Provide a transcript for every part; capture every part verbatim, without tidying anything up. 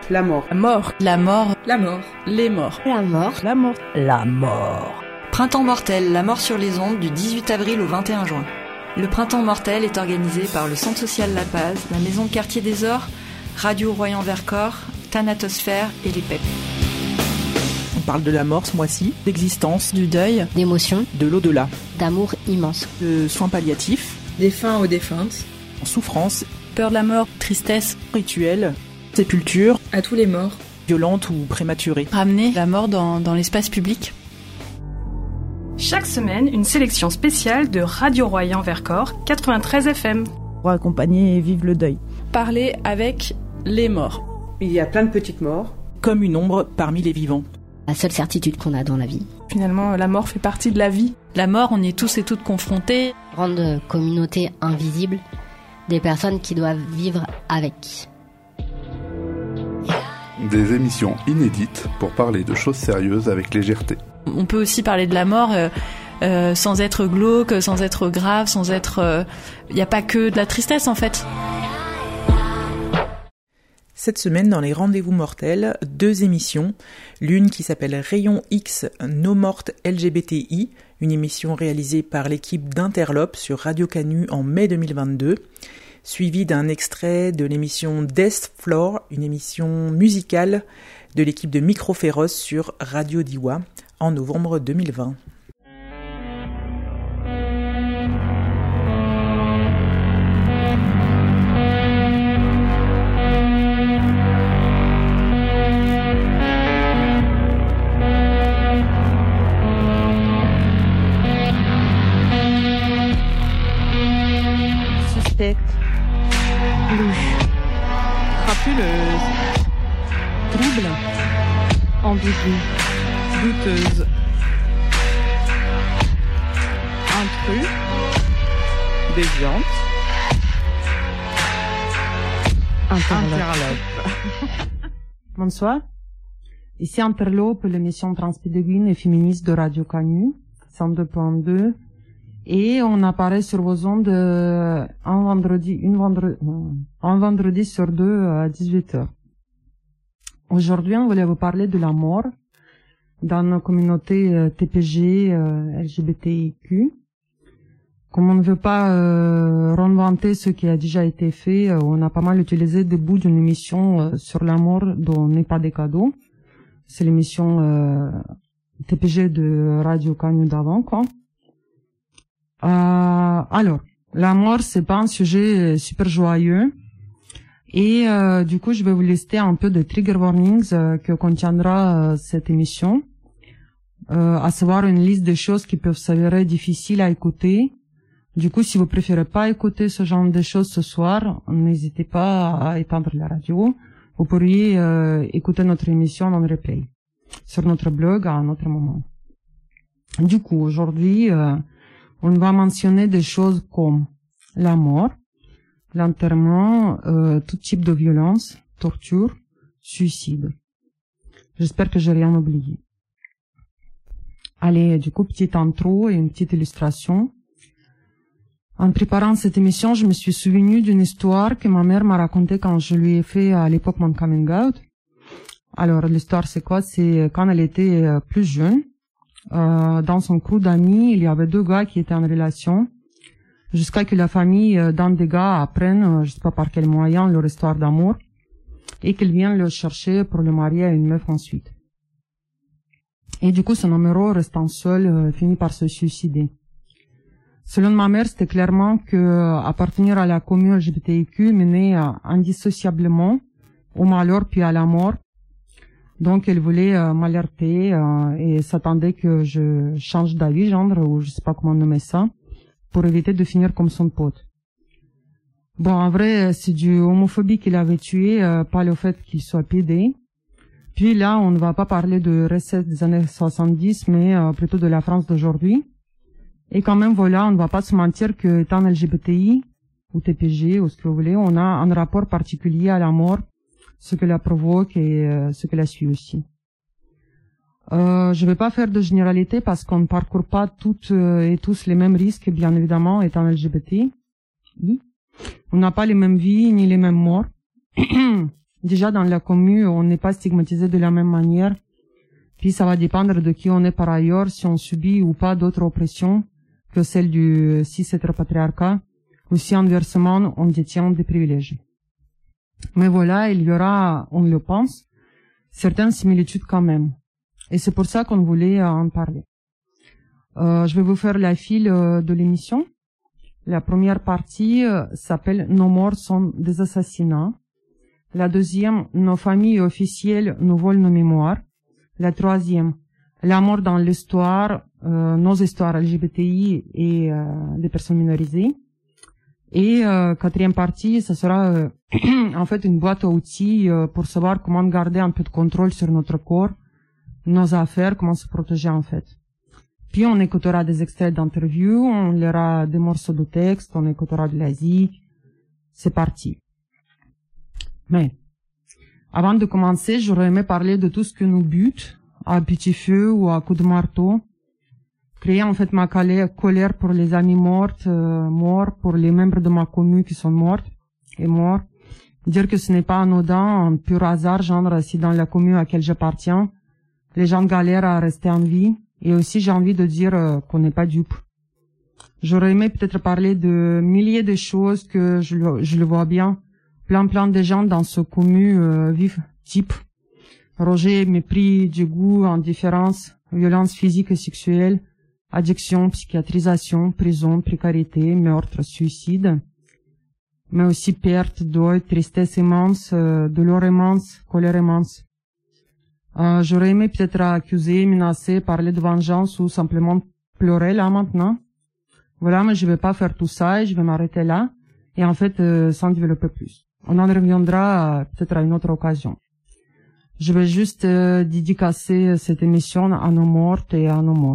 La mort. La mort. La mort. La mort. Les morts. La mort. La mort. La mort. Printemps mortel, la mort sur les ondes du dix-huit avril au vingt et un juin. Le Printemps mortel est organisé par le Centre social La Paz, la Maison de quartier des Ors, Radio Royan-Vercors, Thanatosphère et les P E P. On parle de la mort ce mois-ci, d'existence, du deuil, d'émotion, de l'au-delà, d'amour immense, de soins palliatifs, défunts aux défuntes, en souffrance, peur de la mort, tristesse, rituel, sépulture, à tous les morts, violentes ou prématurées. Ramener la mort dans, dans l'espace public. Chaque semaine, une sélection spéciale de Radio Royan-Vercors quatre-vingt-treize F M. Pour accompagner et vivre le deuil. Parler avec les morts. Il y a plein de petites morts. Comme une ombre parmi les vivants. La seule certitude qu'on a dans la vie. Finalement, la mort fait partie de la vie. La mort, on y est tous et toutes confrontés. Grande communauté invisible, des personnes qui doivent vivre avec. Des émissions inédites pour parler de choses sérieuses avec légèreté. On peut aussi parler de la mort euh, euh, sans être glauque, sans être grave, sans être... Il euh, n'y a pas que de la tristesse en fait. Cette semaine, dans les Rendez-vous mortels, deux émissions. L'une qui s'appelle Rayon X, Nos mortes L G B T I, une émission réalisée par l'équipe d'Interlope sur Radio Canu en mai deux mille vingt-deux, suivie d'un extrait de l'émission Death Floor, une émission musicale de l'équipe de Micro Féroce sur Radio Diwa en novembre deux mille vingt. Suspecte. Louche. Crapuleuse. Trouble. Ambiguë. Douteuse. Intrus. Déviante. Interlope. Bonsoir. Ici Interlope, l'émission transpédéguine et féministe de Radio Canu, cent deux point deux. Et on apparaît sur vos ondes euh, un vendredi, une vendredi, un vendredi sur deux à dix-huit heures. Aujourd'hui, on voulait vous parler de la mort dans nos communautés euh, T P G, euh, L G B T I Q. Comme on ne veut pas euh, réinventer ce qui a déjà été fait, euh, on a pas mal utilisé des bouts d'une émission euh, sur la mort dont n'est pas des cadeaux. C'est l'émission euh, T P G de Radio Canu d'avant, quoi. Euh, alors, la mort, c'est pas un sujet super joyeux. Et euh, du coup, je vais vous lister un peu de trigger warnings euh, que contiendra euh, cette émission. Euh, à savoir une liste de choses qui peuvent s'avérer difficiles à écouter. Du coup, si vous préférez pas écouter ce genre de choses ce soir, n'hésitez pas à éteindre la radio. Vous pourriez euh, écouter notre émission en replay sur notre blog à un autre moment. Du coup, aujourd'hui, euh, on va mentionner des choses comme la mort, l'enterrement, euh, tout type de violence, torture, suicide. J'espère que j'ai rien oublié. Allez, du coup, petite intro et une petite illustration. En préparant cette émission, je me suis souvenu d'une histoire que ma mère m'a racontée quand je lui ai fait à l'époque mon coming out. Alors, l'histoire, c'est quoi? C'est quand elle était plus jeune. Euh, dans son crew d'amis, il y avait deux gars qui étaient en relation, jusqu'à que la famille euh, d'un des gars apprenne, euh, je sais pas par quel moyen, leur histoire d'amour, et qu'ils viennent le chercher pour le marier à une meuf ensuite. Et du coup, son amoureux, restant seul, euh, finit par se suicider. Selon ma mère, c'était clairement que euh, appartenir à la commune L G B T I Q menait euh, indissociablement au malheur puis à la mort. Donc, elle voulait euh, m'alerter euh, et s'attendait que je change d'avis, genre, ou je sais pas comment nommer ça, pour éviter de finir comme son pote. Bon, en vrai, c'est du homophobie qu'il avait tué, euh, pas le fait qu'il soit pédé. Puis là, on ne va pas parler de recettes des années soixante-dix, mais euh, plutôt de la France d'aujourd'hui. Et quand même, voilà, on ne va pas se mentir que, étant L G B T I, ou T P G, ou ce que vous voulez, on a un rapport particulier à la mort, ce que la provoque et euh, ce que la suit aussi. Euh, je vais pas faire de généralité parce qu'on ne parcourt pas toutes euh, et tous les mêmes risques, bien évidemment, étant L G B T I. On n'a pas les mêmes vies ni les mêmes morts. Déjà, dans la commune, on n'est pas stigmatisé de la même manière. Puis, ça va dépendre de qui on est par ailleurs, si on subit ou pas d'autres oppressions que celle du cis-hétéropatriarcat, ou si inversement, on détient des privilèges. Mais voilà, il y aura, on le pense, certaines similitudes quand même. Et c'est pour ça qu'on voulait en parler. Euh, je vais vous faire la file euh, de l'émission. La première partie euh, s'appelle « Nos morts sont des assassinats ». La deuxième « Nos familles officielles nous volent nos mémoires ». La troisième « La mort dans l'histoire, euh, nos histoires L G B T I et euh, des personnes minorisées ». Et euh, quatrième partie, ça sera euh, en fait une boîte à outils euh, pour savoir comment garder un peu de contrôle sur notre corps, nos affaires, comment se protéger en fait. Puis on écoutera des extraits d'interviews, on lira des morceaux de texte, on écoutera de la zik. C'est parti. Mais avant de commencer, j'aurais aimé parler de tout ce que nous bute à petit feu ou à coup de marteau. Créer en fait ma colère pour les amis morts, euh, morts, pour les membres de ma commune qui sont morts et morts. Dire que ce n'est pas anodin, un pur hasard, genre si dans la commune à laquelle j'appartiens, les gens galèrent à rester en vie. Et aussi j'ai envie de dire euh, qu'on n'est pas dupe. J'aurais aimé peut-être parler de milliers de choses que je le, je le vois bien. Plein plein de gens dans ce commune euh, vivent type rejet, mépris, dégoût, indifférence, violence physique et sexuelle, addiction, psychiatrisation, prison, précarité, meurtre, suicide, mais aussi perte, deuil, tristesse immense, euh, douleur immense, colère immense. Euh, j'aurais aimé peut-être accuser, menacer, parler de vengeance ou simplement pleurer là maintenant. Voilà, mais je vais pas faire tout ça et je vais m'arrêter là et en fait euh, sans développer plus. On en reviendra euh, peut-être à une autre occasion. Je vais juste euh, dédicacer cette émission à nos mortes et à nos morts.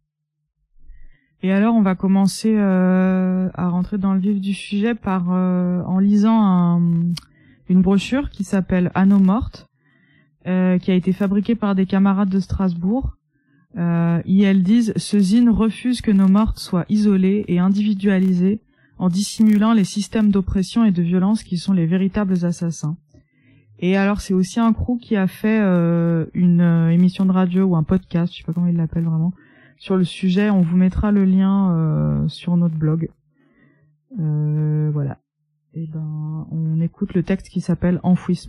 Et alors, on va commencer euh, à rentrer dans le vif du sujet par euh, en lisant un, une brochure qui s'appelle « À nos mortes », euh, qui a été fabriquée par des camarades de Strasbourg. Euh, et elles disent « Ce zine refuse que nos mortes soient isolées et individualisées en dissimulant les systèmes d'oppression et de violence qui sont les véritables assassins ». Et alors, c'est aussi un crew qui a fait euh, une euh, émission de radio ou un podcast, je sais pas comment il l'appelle vraiment, sur le sujet. On vous mettra le lien euh, sur notre blog. Euh, voilà. Et ben, on écoute le texte qui s'appelle « Enfouissement ».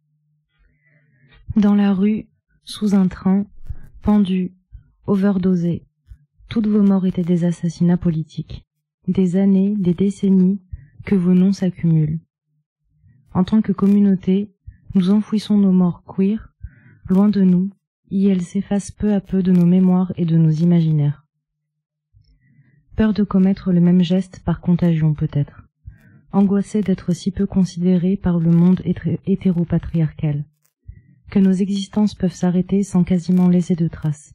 Dans la rue, sous un train, pendus, overdosés, toutes vos morts étaient des assassinats politiques. Des années, des décennies, que vos noms s'accumulent. En tant que communauté, nous enfouissons nos morts queer, loin de nous, et elles s'effacent peu à peu de nos mémoires et de nos imaginaires. Peur de commettre le même geste par contagion peut-être. Angoissés d'être si peu considérés par le monde hétéropatriarcal. Que nos existences peuvent s'arrêter sans quasiment laisser de traces.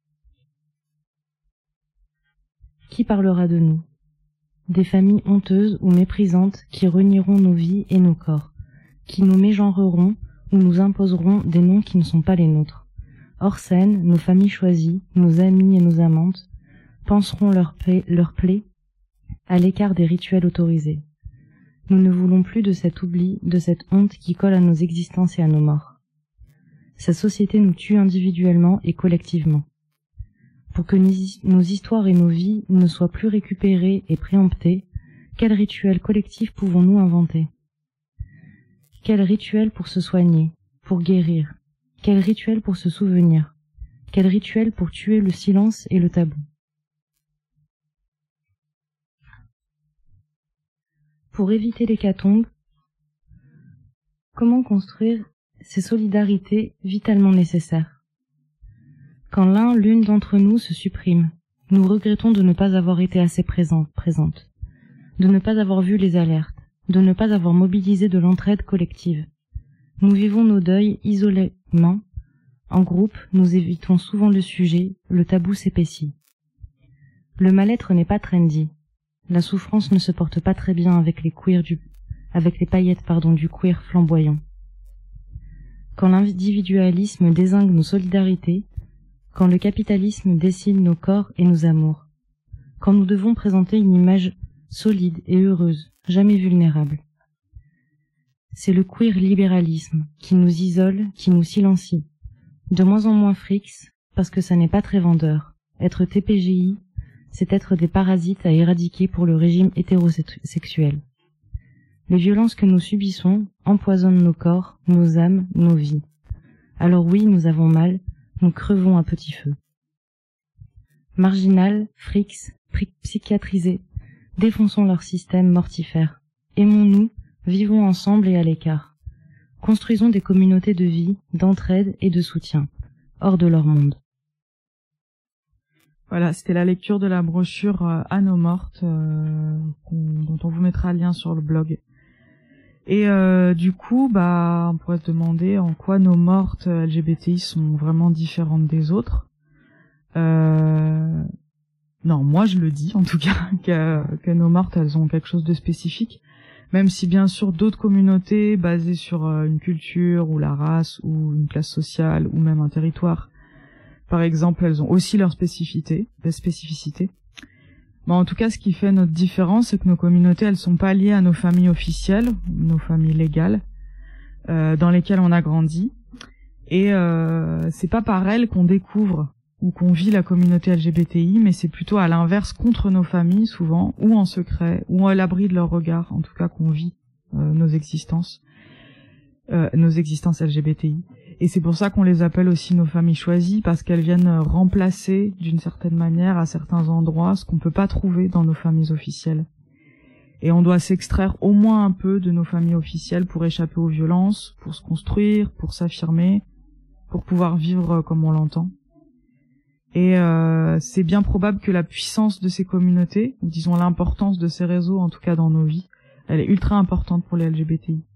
Qui parlera de nous? Des familles honteuses ou méprisantes qui renieront nos vies et nos corps, qui nous mégenreront ou nous imposeront des noms qui ne sont pas les nôtres. Hors scène, nos familles choisies, nos amis et nos amantes, penseront leur plaie, leur plaie à l'écart des rituels autorisés. Nous ne voulons plus de cet oubli, de cette honte qui colle à nos existences et à nos morts. Cette société nous tue individuellement et collectivement. Pour que nos histoires et nos vies ne soient plus récupérées et préemptées, quel rituel collectif pouvons-nous inventer? Quel rituel pour se soigner, pour guérir? Quel rituel pour se souvenir? Quel rituel pour tuer le silence et le tabou? Pour éviter l'hécatombe, comment construire ces solidarités vitalement nécessaires? Quand l'un, l'une d'entre nous se supprime, nous regrettons de ne pas avoir été assez présents, présentes, de ne pas avoir vu les alertes, de ne pas avoir mobilisé de l'entraide collective. Nous vivons nos deuils isolément. En groupe, nous évitons souvent le sujet, le tabou s'épaissit. Le mal-être n'est pas trendy. La souffrance ne se porte pas très bien avec les queers du, avec les paillettes, pardon, du queer flamboyant. Quand l'individualisme dézingue nos solidarités, quand le capitalisme dessine nos corps et nos amours, quand nous devons présenter une image solide et heureuse, jamais vulnérable. C'est le queer libéralisme qui nous isole, qui nous silencie. De moins en moins frics, parce que ça n'est pas très vendeur. Être T P G I, c'est être des parasites à éradiquer pour le régime hétérosexuel. Les violences que nous subissons empoisonnent nos corps, nos âmes, nos vies. Alors oui, nous avons mal, nous crevons à petit feu. Marginal, frics, psychiatrisés, défonçons leur système mortifère. Aimons-nous, vivons ensemble et à l'écart. Construisons des communautés de vie, d'entraide et de soutien, hors de leur monde. Voilà, c'était la lecture de la brochure euh, Anneaux mortes, euh, dont on vous mettra le lien sur le blog. Et euh, du coup, bah, on pourrait se demander en quoi nos mortes L G B T I sont vraiment différentes des autres. Euh... Non, moi je le dis en tout cas, que, que nos mortes, elles ont quelque chose de spécifique. Même si bien sûr d'autres communautés basées sur euh, une culture ou la race ou une classe sociale ou même un territoire, par exemple, elles ont aussi leur spécificité, leur spécificité. Bon, en tout cas, ce qui fait notre différence, c'est que nos communautés, elles sont pas liées à nos familles officielles, nos familles légales, euh, dans lesquelles on a grandi. Et euh, c'est pas par elles qu'on découvre ou qu'on vit la communauté L G B T I, mais c'est plutôt à l'inverse contre nos familles, souvent, ou en secret, ou à l'abri de leur regard, en tout cas qu'on vit euh, nos existences, euh, nos existences L G B T I. Et c'est pour ça qu'on les appelle aussi nos familles choisies, parce qu'elles viennent remplacer d'une certaine manière à certains endroits ce qu'on peut pas trouver dans nos familles officielles. Et on doit s'extraire au moins un peu de nos familles officielles pour échapper aux violences, pour se construire, pour s'affirmer, pour pouvoir vivre comme on l'entend. Et euh, c'est bien probable que la puissance de ces communautés, ou disons l'importance de ces réseaux, en tout cas dans nos vies, elle est ultra importante pour les L G B T I.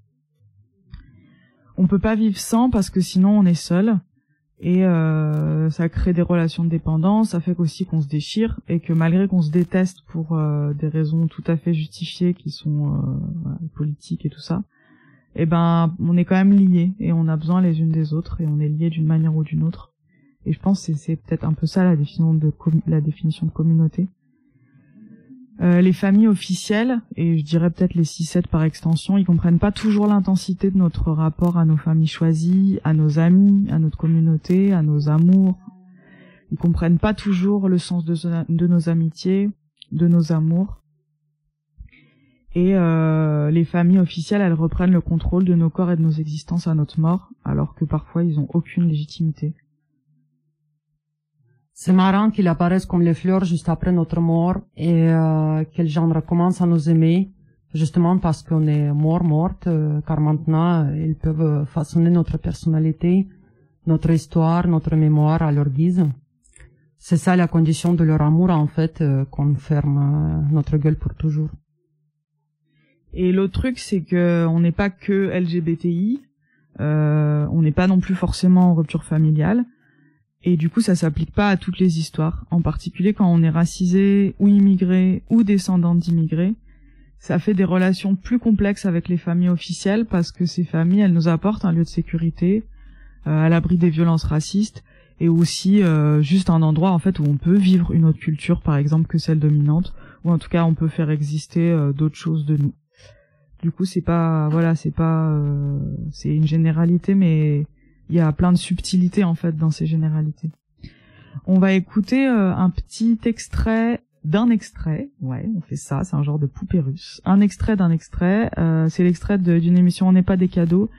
On peut pas vivre sans parce que sinon on est seul et euh, ça crée des relations de dépendance, ça fait aussi qu'on se déchire et que malgré qu'on se déteste pour euh, des raisons tout à fait justifiées qui sont euh, voilà, politiques et tout ça, eh ben on est quand même liés et on a besoin les unes des autres et on est liés d'une manière ou d'une autre. Et je pense que c'est, c'est peut-être un peu ça la définition de com- la définition de communauté. Euh, les familles officielles, et je dirais peut-être les six sept par extension, ils comprennent pas toujours l'intensité de notre rapport à nos familles choisies, à nos amis, à notre communauté, à nos amours. Ils comprennent pas toujours le sens de, de nos amitiés, de nos amours. Et euh, les familles officielles, elles reprennent le contrôle de nos corps et de nos existences à notre mort, alors que parfois ils ont aucune légitimité. C'est marrant qu'ils apparaissent comme les fleurs juste après notre mort et euh, que les gens recommencent à nous aimer, justement parce qu'on est mort, morte, euh, car maintenant ils peuvent façonner notre personnalité, notre histoire, notre mémoire à leur guise. C'est ça la condition de leur amour en fait, euh, qu'on ferme euh, notre gueule pour toujours. Et l'autre truc, c'est que on n'est pas que L G B T I, euh, on n'est pas non plus forcément en rupture familiale. Et du coup, ça s'applique pas à toutes les histoires. En particulier quand on est racisé, ou immigré, ou descendant d'immigrés. Ça fait des relations plus complexes avec les familles officielles parce que ces familles, elles nous apportent un lieu de sécurité, euh, à l'abri des violences racistes, et aussi euh, juste un endroit en fait où on peut vivre une autre culture, par exemple, que celle dominante, ou en tout cas on peut faire exister euh, d'autres choses de nous. Du coup, c'est pas, voilà, c'est pas, euh, c'est une généralité, mais il y a plein de subtilités en fait dans ces généralités. On va écouter euh, un petit extrait d'un extrait. Ouais, on fait ça, c'est un genre de poupée russe. Un extrait d'un extrait. Euh, c'est l'extrait de, d'une émission On n'est pas des cadeaux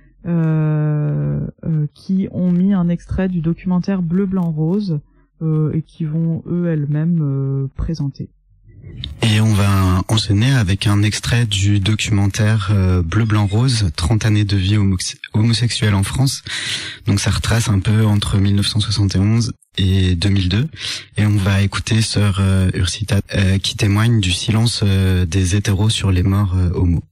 euh, euh, qui ont mis un extrait du documentaire Bleu, Blanc, Rose euh, et qui vont eux elles-mêmes euh, présenter. Et on va enchaîner avec un extrait du documentaire euh, Bleu, Blanc, Rose, trente années de vie homo- homosexuelle en France. Donc ça retrace un peu entre mille neuf cent soixante et onze et deux mille deux. Et on va écouter Sœur euh, Ursita euh, qui témoigne du silence euh, des hétéros sur les morts euh, homo.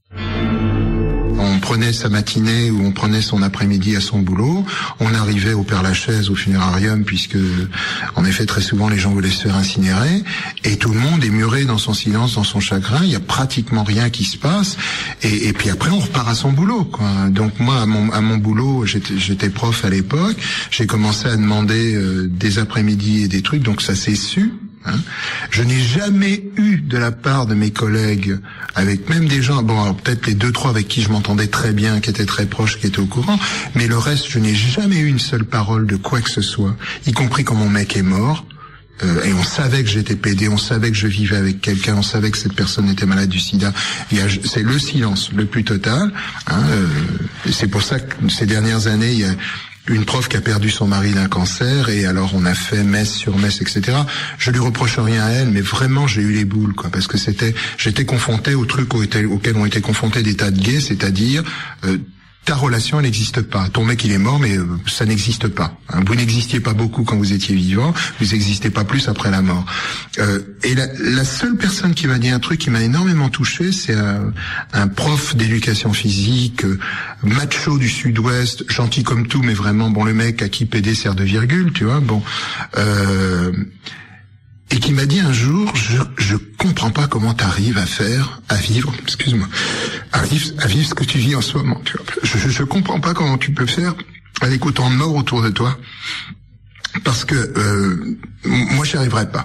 On prenait sa matinée ou on prenait son après-midi à son boulot, on arrivait au Père-Lachaise, au funérarium, puisque en effet très souvent les gens voulaient se faire incinérer, et tout le monde est muré dans son silence, dans son chagrin, il y a pratiquement rien qui se passe, et, et puis après on repart à son boulot, quoi. Donc moi à mon, à mon boulot, j'étais, j'étais prof à l'époque, j'ai commencé à demander euh, des après-midi et des trucs, donc ça s'est su. Hein. Je n'ai jamais eu de la part de mes collègues, avec même des gens, bon, alors peut-être les deux, trois avec qui je m'entendais très bien, qui étaient très proches, qui étaient au courant, mais le reste, je n'ai jamais eu une seule parole de quoi que ce soit, y compris quand mon mec est mort. Euh, et on savait que j'étais pédé, on savait que je vivais avec quelqu'un, on savait que cette personne était malade du sida. Il y a, c'est le silence le plus total. Hein, euh, et c'est pour ça que ces dernières années, il y a une prof qui a perdu son mari d'un cancer, et alors on a fait messe sur messe, et cetera. Je lui reproche rien à elle, mais vraiment j'ai eu les boules, quoi, parce que c'était, j'étais confronté au truc auquel, auquel ont été confrontés des tas de gays, c'est-à-dire euh, ta relation, elle n'existe pas. Ton mec, il est mort, mais euh, ça n'existe pas. Hein, vous n'existiez pas beaucoup quand vous étiez vivant, vous n'existez pas plus après la mort. Euh, et la, la seule personne qui m'a dit un truc qui m'a énormément touché, c'est un, un prof d'éducation physique, euh, macho du Sud-Ouest, gentil comme tout, mais vraiment, bon, le mec à qui P D sert de virgule, tu vois, bon... Euh, et qui m'a dit un jour, je je comprends pas comment t'arrives à faire, à vivre, excuse-moi, à vivre, à vivre ce que tu vis en ce moment. Tu vois. Je, je comprends pas comment tu peux faire avec autant de morts autour de toi, parce que euh, moi j'y arriverai pas.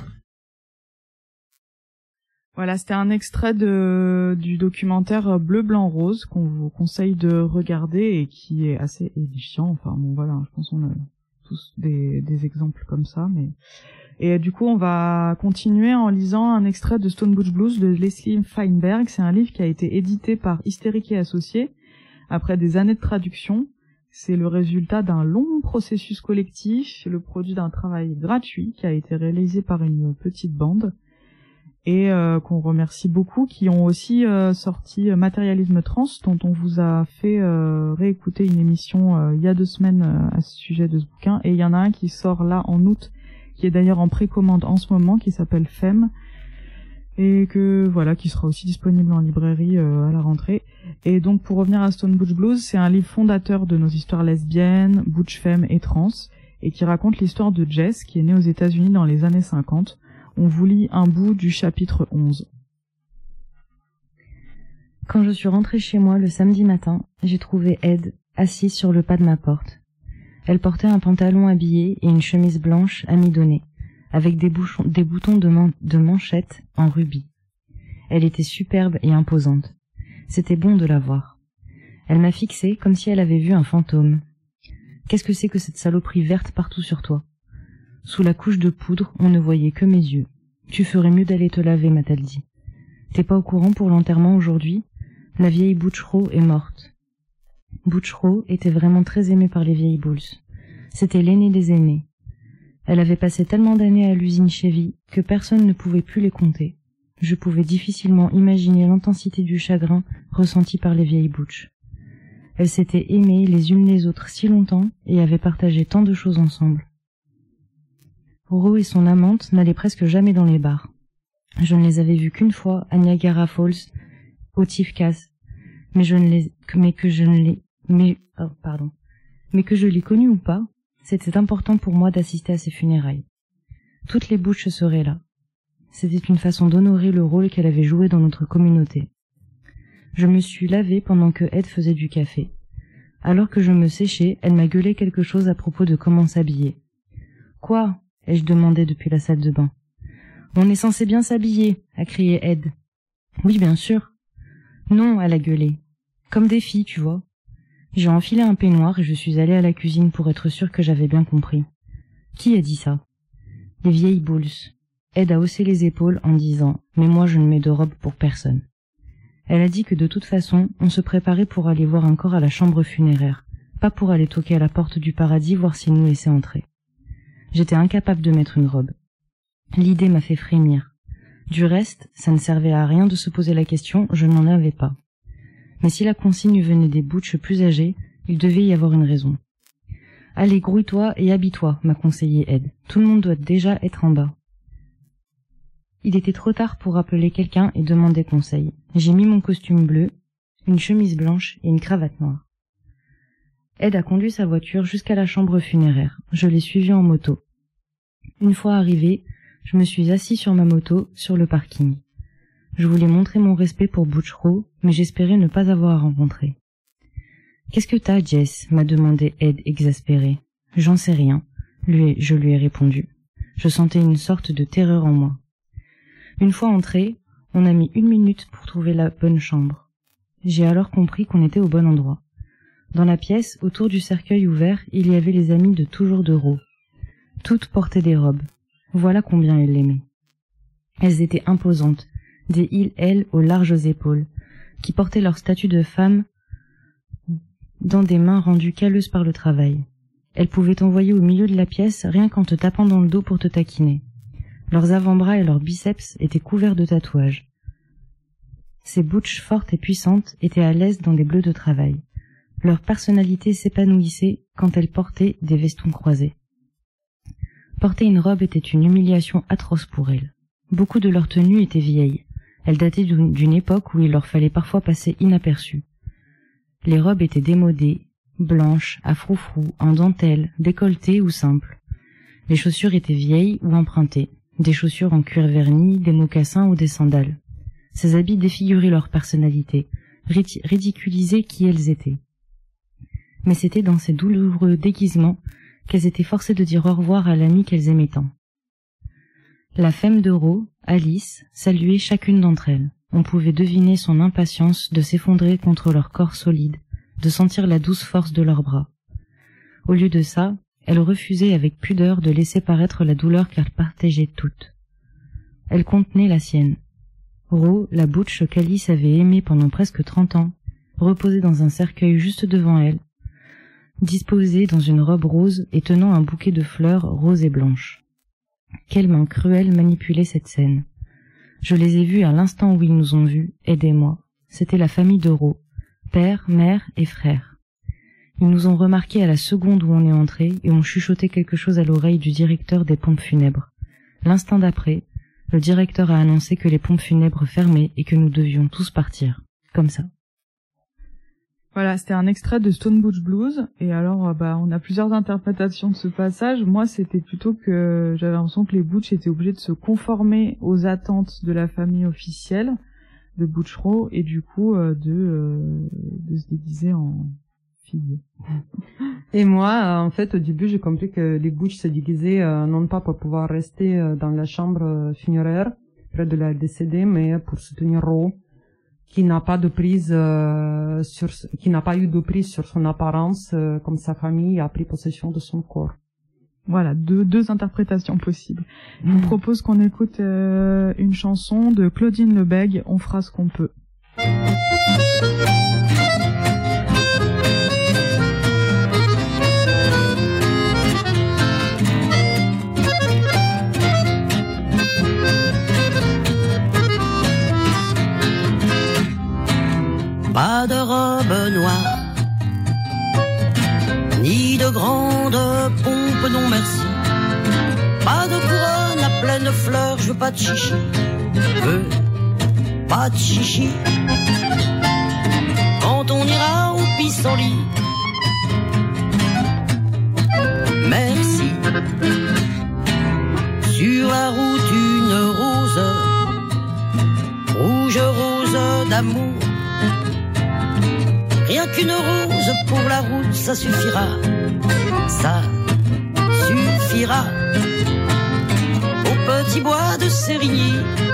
Voilà, c'était un extrait de du documentaire Bleu, Blanc, Rose qu'on vous conseille de regarder et qui est assez édifiant. Enfin bon voilà, je pense qu'on a tous des des exemples comme ça, mais et du coup, on va continuer en lisant un extrait de Stone Butch Blues de Leslie Feinberg. C'est un livre qui a été édité par Hystérique et Associés après des années de traduction. C'est le résultat d'un long processus collectif, le produit d'un travail gratuit qui a été réalisé par une petite bande et euh, qu'on remercie beaucoup, qui ont aussi euh, sorti Matérialisme Trans, dont on vous a fait euh, réécouter une émission euh, il y a deux semaines euh, à ce sujet de ce bouquin. Et il y en a un qui sort là en août, qui est d'ailleurs en précommande en ce moment, qui s'appelle Femme, et que voilà, qui sera aussi disponible en librairie euh, à la rentrée. Et donc pour revenir à Stone Butch Blues, c'est un livre fondateur de nos histoires lesbiennes, butch femmes et trans, et qui raconte l'histoire de Jess, qui est née aux États-Unis dans les années cinquante. On vous lit un bout du chapitre onze. Quand je suis rentrée chez moi le samedi matin, j'ai trouvé Ed assise sur le pas de ma porte. Elle portait un pantalon habillé et une chemise blanche amidonnée, avec des, bouchons, des boutons de, man, de manchette en rubis. Elle était superbe et imposante. C'était bon de la voir. Elle m'a fixé comme si elle avait vu un fantôme. Qu'est-ce que c'est que cette saloperie verte partout sur toi? Sous la couche de poudre, on ne voyait que mes yeux. Tu ferais mieux d'aller te laver, m'a-t-elle dit. T'es pas au courant pour l'enterrement aujourd'hui? La vieille Butch Rowe est morte. Butch Rowe était vraiment très aimée par les vieilles Bulls. C'était l'aînée des aînés. Elle avait passé tellement d'années à l'usine Chevy que personne ne pouvait plus les compter. Je pouvais difficilement imaginer l'intensité du chagrin ressenti par les vieilles Butch. Elles s'étaient aimées les unes les autres si longtemps et avaient partagé tant de choses ensemble. Rowe et son amante n'allaient presque jamais dans les bars. Je ne les avais vus qu'une fois à Niagara Falls, au Tifkas, mais je ne les, mais que je ne les, mais, oh, pardon, mais que je l'ai connu ou pas, c'était important pour moi d'assister à ses funérailles. Toutes les Butch seraient là. C'était une façon d'honorer le rôle qu'elle avait joué dans notre communauté. Je me suis lavée pendant que Ed faisait du café. Alors que je me séchais, elle m'a gueulé quelque chose à propos de comment s'habiller. « Quoi ?» ai-je demandé depuis la salle de bain. « On est censé bien s'habiller » a crié Ed. « Oui, bien sûr. »« Non » elle a gueulé. « Comme des filles, tu vois. » J'ai enfilé un peignoir et je suis allée à la cuisine pour être sûre que j'avais bien compris. Qui a dit ça? Les vieilles Bulls. Ed a haussé les épaules en disant « Mais moi je ne mets de robe pour personne ». Elle a dit que de toute façon, on se préparait pour aller voir un corps à la chambre funéraire, pas pour aller toquer à la porte du paradis voir s'il nous laissait entrer. J'étais incapable de mettre une robe. L'idée m'a fait frémir. Du reste, ça ne servait à rien de se poser la question, je n'en avais pas. Mais si la consigne venait des Butch plus âgés, il devait y avoir une raison. « Allez, grouille-toi et habille-toi » m'a conseillé Ed. « Tout le monde doit déjà être en bas. » Il était trop tard pour appeler quelqu'un et demander conseil. J'ai mis mon costume bleu, une chemise blanche et une cravate noire. Ed a conduit sa voiture jusqu'à la chambre funéraire. Je l'ai suivi en moto. Une fois arrivé, je me suis assis sur ma moto sur le parking. Je voulais montrer mon respect pour Butch Rowe, mais j'espérais ne pas avoir à rencontrer. « Qu'est-ce que t'as, Jess ?» m'a demandé Ed exaspéré. « J'en sais rien. » Lui, je lui ai répondu. Je sentais une sorte de terreur en moi. Une fois entré, on a mis une minute pour trouver la bonne chambre. J'ai alors compris qu'on était au bon endroit. Dans la pièce, autour du cercueil ouvert, il y avait les amies de toujours de Ro. Toutes portaient des robes. Voilà combien elle l'aimait. Elles étaient imposantes, des îles aux larges épaules, qui portaient leur statut de femme dans des mains rendues calleuses par le travail. Elles pouvaient t'envoyer au milieu de la pièce rien qu'en te tapant dans le dos pour te taquiner. Leurs avant-bras et leurs biceps étaient couverts de tatouages. Ces butches fortes et puissantes étaient à l'aise dans des bleus de travail. Leur personnalité s'épanouissait quand elles portaient des vestons croisés. Porter une robe était une humiliation atroce pour elles. Beaucoup de leurs tenues étaient vieilles. Elles dataient d'une époque où il leur fallait parfois passer inaperçues. Les robes étaient démodées, blanches, à froufrou, en dentelle, décolletées ou simples. Les chaussures étaient vieilles ou empruntées, des chaussures en cuir verni, des mocassins ou des sandales. Ces habits défiguraient leur personnalité, ridiculisaient qui elles étaient. Mais c'était dans ces douloureux déguisements qu'elles étaient forcées de dire au revoir à l'amie qu'elles aimaient tant. La femme de Ro, Alice, saluait chacune d'entre elles. On pouvait deviner son impatience de s'effondrer contre leur corps solide, de sentir la douce force de leurs bras. Au lieu de ça, elle refusait avec pudeur de laisser paraître la douleur qu'elles partageaient toutes. Elle contenait la sienne. Ro, la butch qu'Alice avait aimée pendant presque trente ans, reposait dans un cercueil juste devant elle, disposée dans une robe rose et tenant un bouquet de fleurs roses et blanches. Quelle main cruelle manipulait cette scène. Je les ai vus à l'instant où ils nous ont vus, aidez-moi. C'était la famille de Ro, père, mère et frère. Ils nous ont remarqués à la seconde où on est entré et ont chuchoté quelque chose à l'oreille du directeur des pompes funèbres. L'instant d'après, le directeur a annoncé que les pompes funèbres fermaient et que nous devions tous partir. Comme ça. Voilà, c'était un extrait de Stone Butch Blues, et alors bah on a plusieurs interprétations de ce passage. Moi, c'était plutôt que j'avais l'impression que les Butch étaient obligés de se conformer aux attentes de la famille officielle de Butch Ro, et du coup euh, de euh, de se déguiser en fille. Et moi, euh, en fait, au début, j'ai compris que les Butch se déguisaient euh, non pas pour pouvoir rester euh, dans la chambre euh, funéraire près de la décédée, mais pour soutenir Ro, qui n'a pas de prise euh, sur, qui n'a pas eu de prise sur son apparence, euh, comme sa famille a pris possession de son corps. Voilà, deux, deux interprétations possibles. Je vous propose qu'on écoute euh, une chanson de Claudine Lebègue, On fera ce qu'on peut. Pas de robe noire, ni de grande pompe, non merci. Pas de couronne à pleine fleurs, je veux pas de chichi, je veux pas de chichi. Quand on ira au pissenlit, merci. Sur la route une rose, rouge rose d'amour. Rien qu'une rose pour la route, ça suffira, ça suffira. Au petit bois de Sérigny,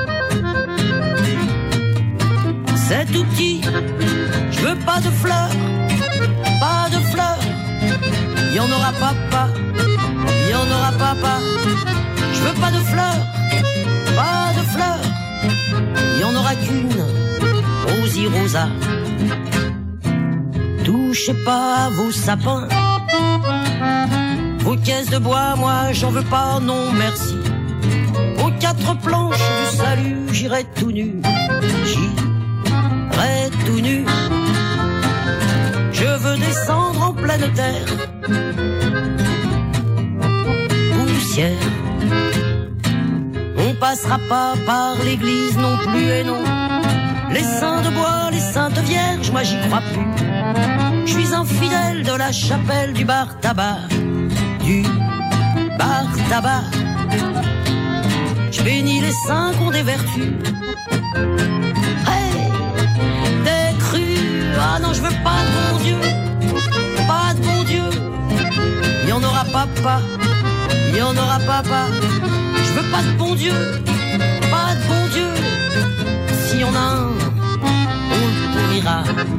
c'est tout petit, je veux pas de fleurs, pas de fleurs. Y en aura papa, y en aura papa. Je veux pas de fleurs, pas de fleurs. Y en aura qu'une, Rosie Rosa. Touchez pas vos sapins, vos caisses de bois, moi j'en veux pas, non merci. Aux quatre planches du salut, j'irai tout nu, j'irai tout nu. Je veux descendre en pleine terre, poussière. On passera pas par l'église non plus et non. Les saints de bois, les saintes vierges, moi j'y crois plus. Je suis infidèle de la chapelle du bar tabac, du bar tabac. Je bénis les saints qui ont des vertus. Hey, des crus, ah non je veux pas de bon Dieu, pas de bon Dieu. Y en aura papa, il y en aura pas, pas. Je veux pas de bon Dieu, pas de bon Dieu. Si on a un, on le pourrira.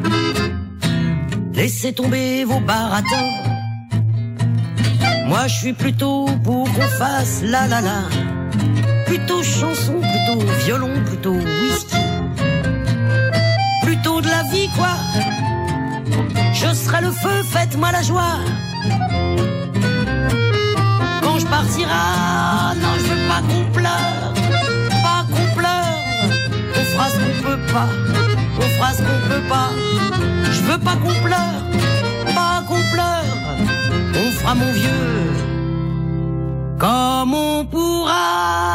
Laissez tomber vos baratins. Moi je suis plutôt pour qu'on fasse la la la. Plutôt chanson, plutôt violon, plutôt whisky. Plutôt de la vie quoi. Je serai le feu, faites-moi la joie. Quand je partirai, non je veux pas qu'on pleure. Pas qu'on pleure. On fera ce qu'on peut pas. On fera ce qu'on peut pas. Je veux pas qu'on pleure. Pas qu'on pleure. On fera mon vieux comme on pourra.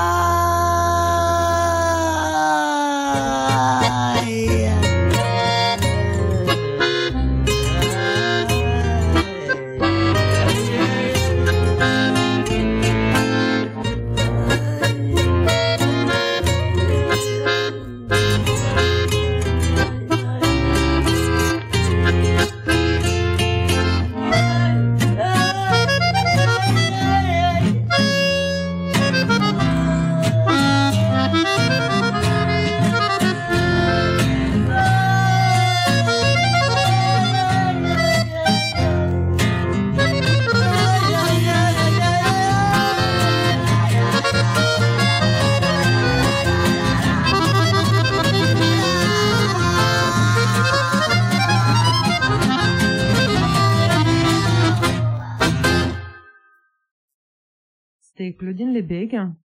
C'était Claudine Lebeg.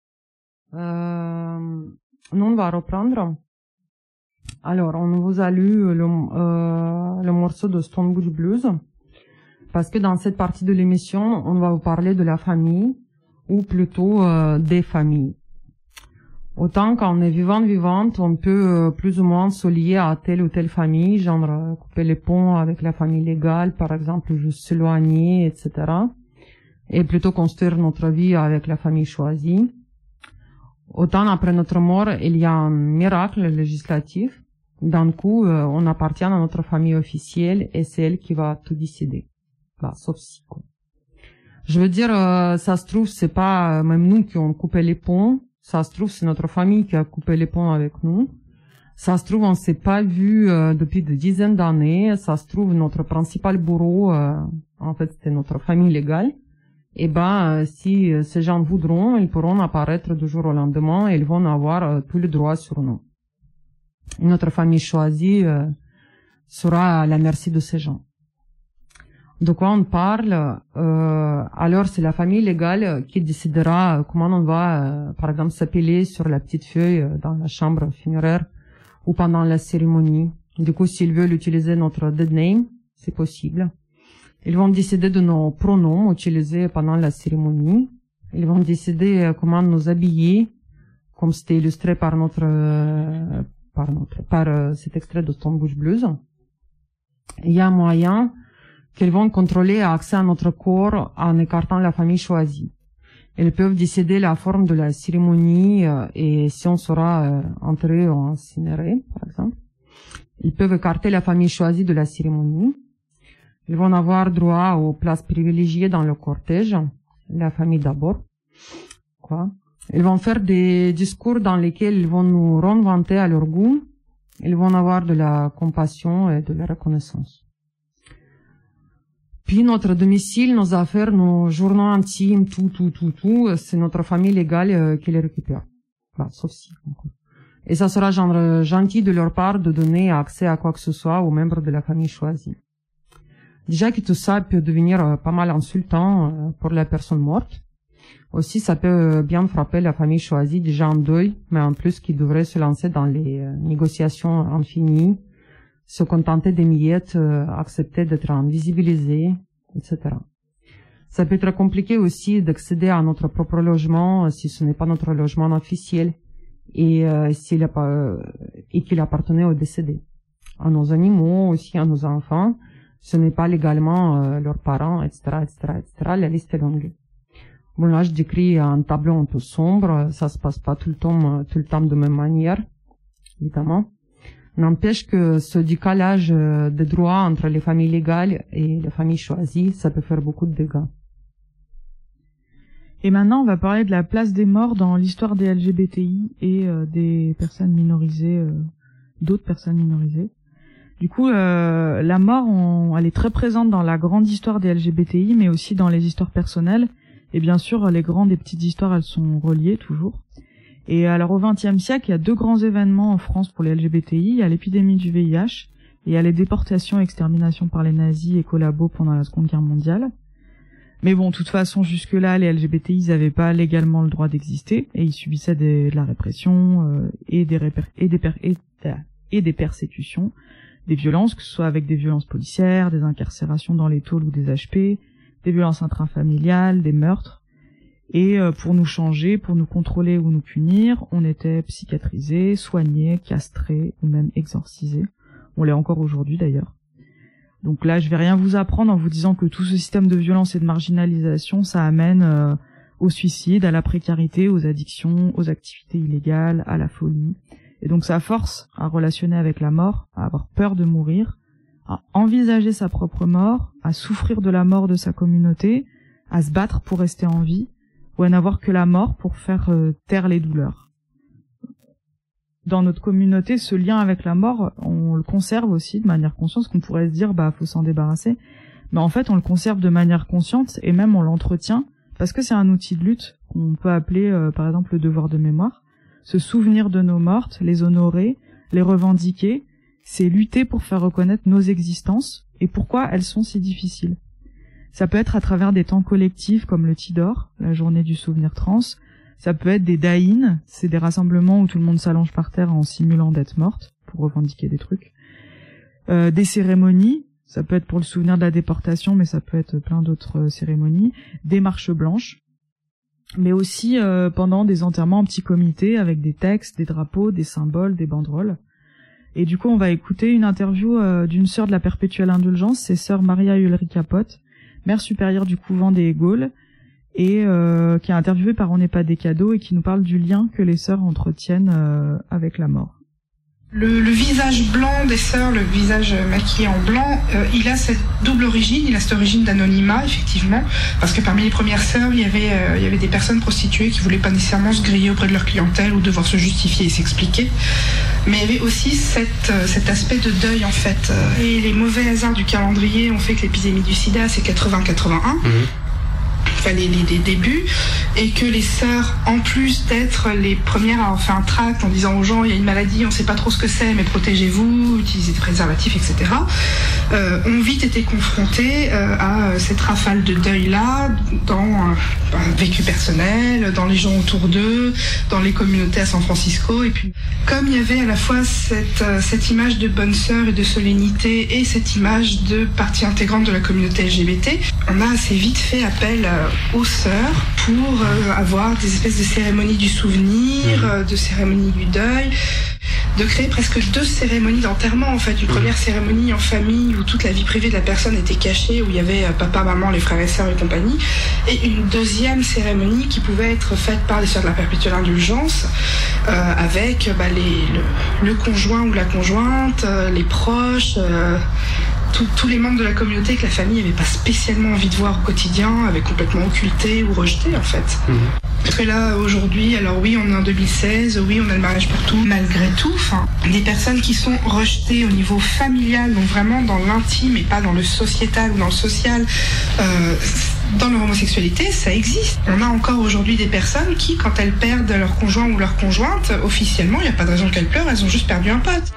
Euh, nous, on va reprendre. Alors, on vous a lu le, euh, le morceau de Stonebridge Blues, parce que dans cette partie de l'émission, on va vous parler de la famille, ou plutôt euh, des familles. Autant quand on est vivante-vivante, on peut euh, plus ou moins se lier à telle ou telle famille, genre euh, couper les ponts avec la famille légale, par exemple, juste s'éloigner, et cetera. Et plutôt construire notre vie avec la famille choisie. Autant après notre mort, il y a un miracle législatif. D'un coup, euh, on appartient à notre famille officielle et c'est elle qui va tout décider. Bah, sauf si, quoi. Je veux dire, euh, ça se trouve, c'est pas euh, même nous qui avons coupé les ponts. Ça se trouve, c'est notre famille qui a coupé les ponts avec nous. Ça se trouve, on s'est pas vu euh, depuis des dizaines d'années. Ça se trouve, notre principal bourreau, euh, en fait, c'était notre famille légale. Et ben, euh, si euh, ces gens voudront, ils pourront apparaître du jour au lendemain et ils vont avoir euh, tous les droits sur nous. Notre famille choisie euh, sera à la merci de ces gens. De quoi on parle? euh, Alors, c'est la famille légale qui décidera comment on va, euh, par exemple, s'appeler sur la petite feuille euh, dans la chambre funéraire ou pendant la cérémonie. Du coup, s'ils veulent utiliser notre dead name, c'est possible. Ils vont décider de nos pronoms utilisés pendant la cérémonie. Ils vont décider comment nous habiller, comme c'était illustré par notre, euh, par notre, par euh, cet extrait de Stonebridge Blues. Il y a un moyen qu'ils vont contrôler l'accès à notre corps en écartant la famille choisie. Ils peuvent décider la forme de la cérémonie euh, et si on sera euh, enterré ou incinéré, par exemple. Ils peuvent écarter la famille choisie de la cérémonie. Ils vont avoir droit aux places privilégiées dans le cortège, la famille d'abord, quoi. Ils vont faire des discours dans lesquels ils vont nous rendre vanter à leur goût. Ils vont avoir de la compassion et de la reconnaissance. Puis notre domicile, nos affaires, nos journaux intimes, tout, tout, tout, tout, c'est notre famille légale euh, qui les récupère. Bah, sauf si. Et ça sera genre gentil de leur part de donner accès à quoi que ce soit aux membres de la famille choisie. Déjà que tout ça peut devenir euh, pas mal insultant euh, pour la personne morte. Aussi, ça peut euh, bien frapper la famille choisie déjà en deuil, mais en plus qui devrait se lancer dans les euh, négociations infinies, se contenter des miettes, euh, accepter d'être invisibilisé, et cetera. Ça peut être compliqué aussi d'accéder à notre propre logement euh, si ce n'est pas notre logement officiel et euh, s'il a pas, euh, et qu'il appartenait au décédé. À nos animaux, aussi à nos enfants. Ce n'est pas légalement euh, leurs parents, et cetera, et cetera, et cetera. La liste est longue. Bon, là, je décris un tableau un peu sombre. Ça se passe pas tout le temps, tout le temps de même manière, évidemment. N'empêche que ce décalage de droits entre les familles légales et les familles choisies, ça peut faire beaucoup de dégâts. Et maintenant, on va parler de la place des morts dans l'histoire des L G B T I et euh, des personnes minorisées, euh, d'autres personnes minorisées. Du coup, euh, la mort, on, elle est très présente dans la grande histoire des L G B T I, mais aussi dans les histoires personnelles. Et bien sûr, les grandes et petites histoires, elles sont reliées toujours. Et alors, au vingtième siècle, il y a deux grands événements en France pour les L G B T I. Il y a l'épidémie du V I H et il y a les déportations et exterminations par les nazis et collabos pendant la Seconde Guerre mondiale. Mais bon, de toute façon, jusque-là, les L G B T I, ils n'avaient pas légalement le droit d'exister et ils subissaient des, de la répression euh, et, des réper- et, des per- et, et des persécutions, des violences, que ce soit avec des violences policières, des incarcérations dans les tôles ou des H P, des violences intrafamiliales, des meurtres. Et euh, pour nous changer, pour nous contrôler ou nous punir, on était psychiatrisés, soignés, castrés ou même exorcisés. On l'est encore aujourd'hui d'ailleurs. Donc là, je vais rien vous apprendre en vous disant que tout ce système de violence et de marginalisation, ça amène euh, au suicide, à la précarité, aux addictions, aux activités illégales, à la folie. Et donc ça force à relationner avec la mort, à avoir peur de mourir, à envisager sa propre mort, à souffrir de la mort de sa communauté, à se battre pour rester en vie, ou à n'avoir que la mort pour faire euh, taire les douleurs. Dans notre communauté, ce lien avec la mort, on le conserve aussi de manière consciente, parce qu'on pourrait se dire, bah, faut s'en débarrasser. Mais en fait, on le conserve de manière consciente, et même on l'entretient, parce que c'est un outil de lutte qu'on peut appeler, euh, par exemple, le devoir de mémoire. Se souvenir de nos mortes, les honorer, les revendiquer, c'est lutter pour faire reconnaître nos existences, et pourquoi elles sont si difficiles. Ça peut être à travers des temps collectifs comme le Tidor, la journée du souvenir trans. Ça peut être des daïns, c'est des rassemblements où tout le monde s'allonge par terre en simulant d'être morte, pour revendiquer des trucs. Euh, des cérémonies, ça peut être pour le souvenir de la déportation, mais ça peut être plein d'autres euh, cérémonies. Des marches blanches, mais aussi euh, pendant des enterrements en petits comités avec des textes, des drapeaux, des symboles, des banderoles. Et du coup, on va écouter une interview euh, d'une sœur de la Perpétuelle Indulgence, c'est sœur Maria Ulrika Pott, mère supérieure du couvent des Gaules, et euh, qui est interviewée par On n'est pas des cadeaux et qui nous parle du lien que les sœurs entretiennent euh, avec la mort. Le, le visage blanc des sœurs, le visage maquillé en blanc, euh, il a cette double origine, il a cette origine d'anonymat, effectivement, parce que parmi les premières sœurs, il y avait, euh, il y avait des personnes prostituées qui voulaient pas nécessairement se griller auprès de leur clientèle ou devoir se justifier et s'expliquer, mais il y avait aussi cette, euh, cet aspect de deuil, en fait. Et les mauvais hasards du calendrier ont fait que l'épidémie du sida, c'est quatre-vingts quatre-vingt-un. Mmh. Enfin, les, les, les débuts, et que les sœurs, en plus d'être les premières à avoir fait un tract en disant aux gens il y a une maladie, on ne sait pas trop ce que c'est, mais protégez-vous, utilisez des préservatifs, et cetera, euh, ont vite été confrontées euh, à cette rafale de deuil-là, dans un euh, vécu personnel, dans les gens autour d'eux, dans les communautés à San Francisco. Et puis, comme il y avait à la fois cette, euh, cette image de bonne sœur et de solennité, et cette image de partie intégrante de la communauté L G B T, on a assez vite fait appel euh, aux sœurs pour euh, avoir des espèces de cérémonies du souvenir, euh, de cérémonies du deuil, de créer presque deux cérémonies d'enterrement, en fait. Une première cérémonie en famille où toute la vie privée de la personne était cachée, où il y avait euh, papa, maman, les frères et sœurs et compagnie, et une deuxième cérémonie qui pouvait être faite par les sœurs de la Perpétuelle Indulgence, euh, avec bah, les, le, le conjoint ou la conjointe, euh, les proches, euh, tous les membres de la communauté que la famille n'avait pas spécialement envie de voir au quotidien, avait complètement occulté ou rejeté, en fait. Mmh. Parce que là, aujourd'hui, alors oui, on est en deux mille seize, oui, on a le mariage pour tout, malgré tout, enfin, des personnes qui sont rejetées au niveau familial, donc vraiment dans l'intime et pas dans le sociétal ou dans le social, euh, dans leur homosexualité, ça existe. On a encore aujourd'hui des personnes qui, quand elles perdent leur conjoint ou leur conjointe, officiellement, il n'y a pas de raison qu'elles pleurent, elles ont juste perdu un pote.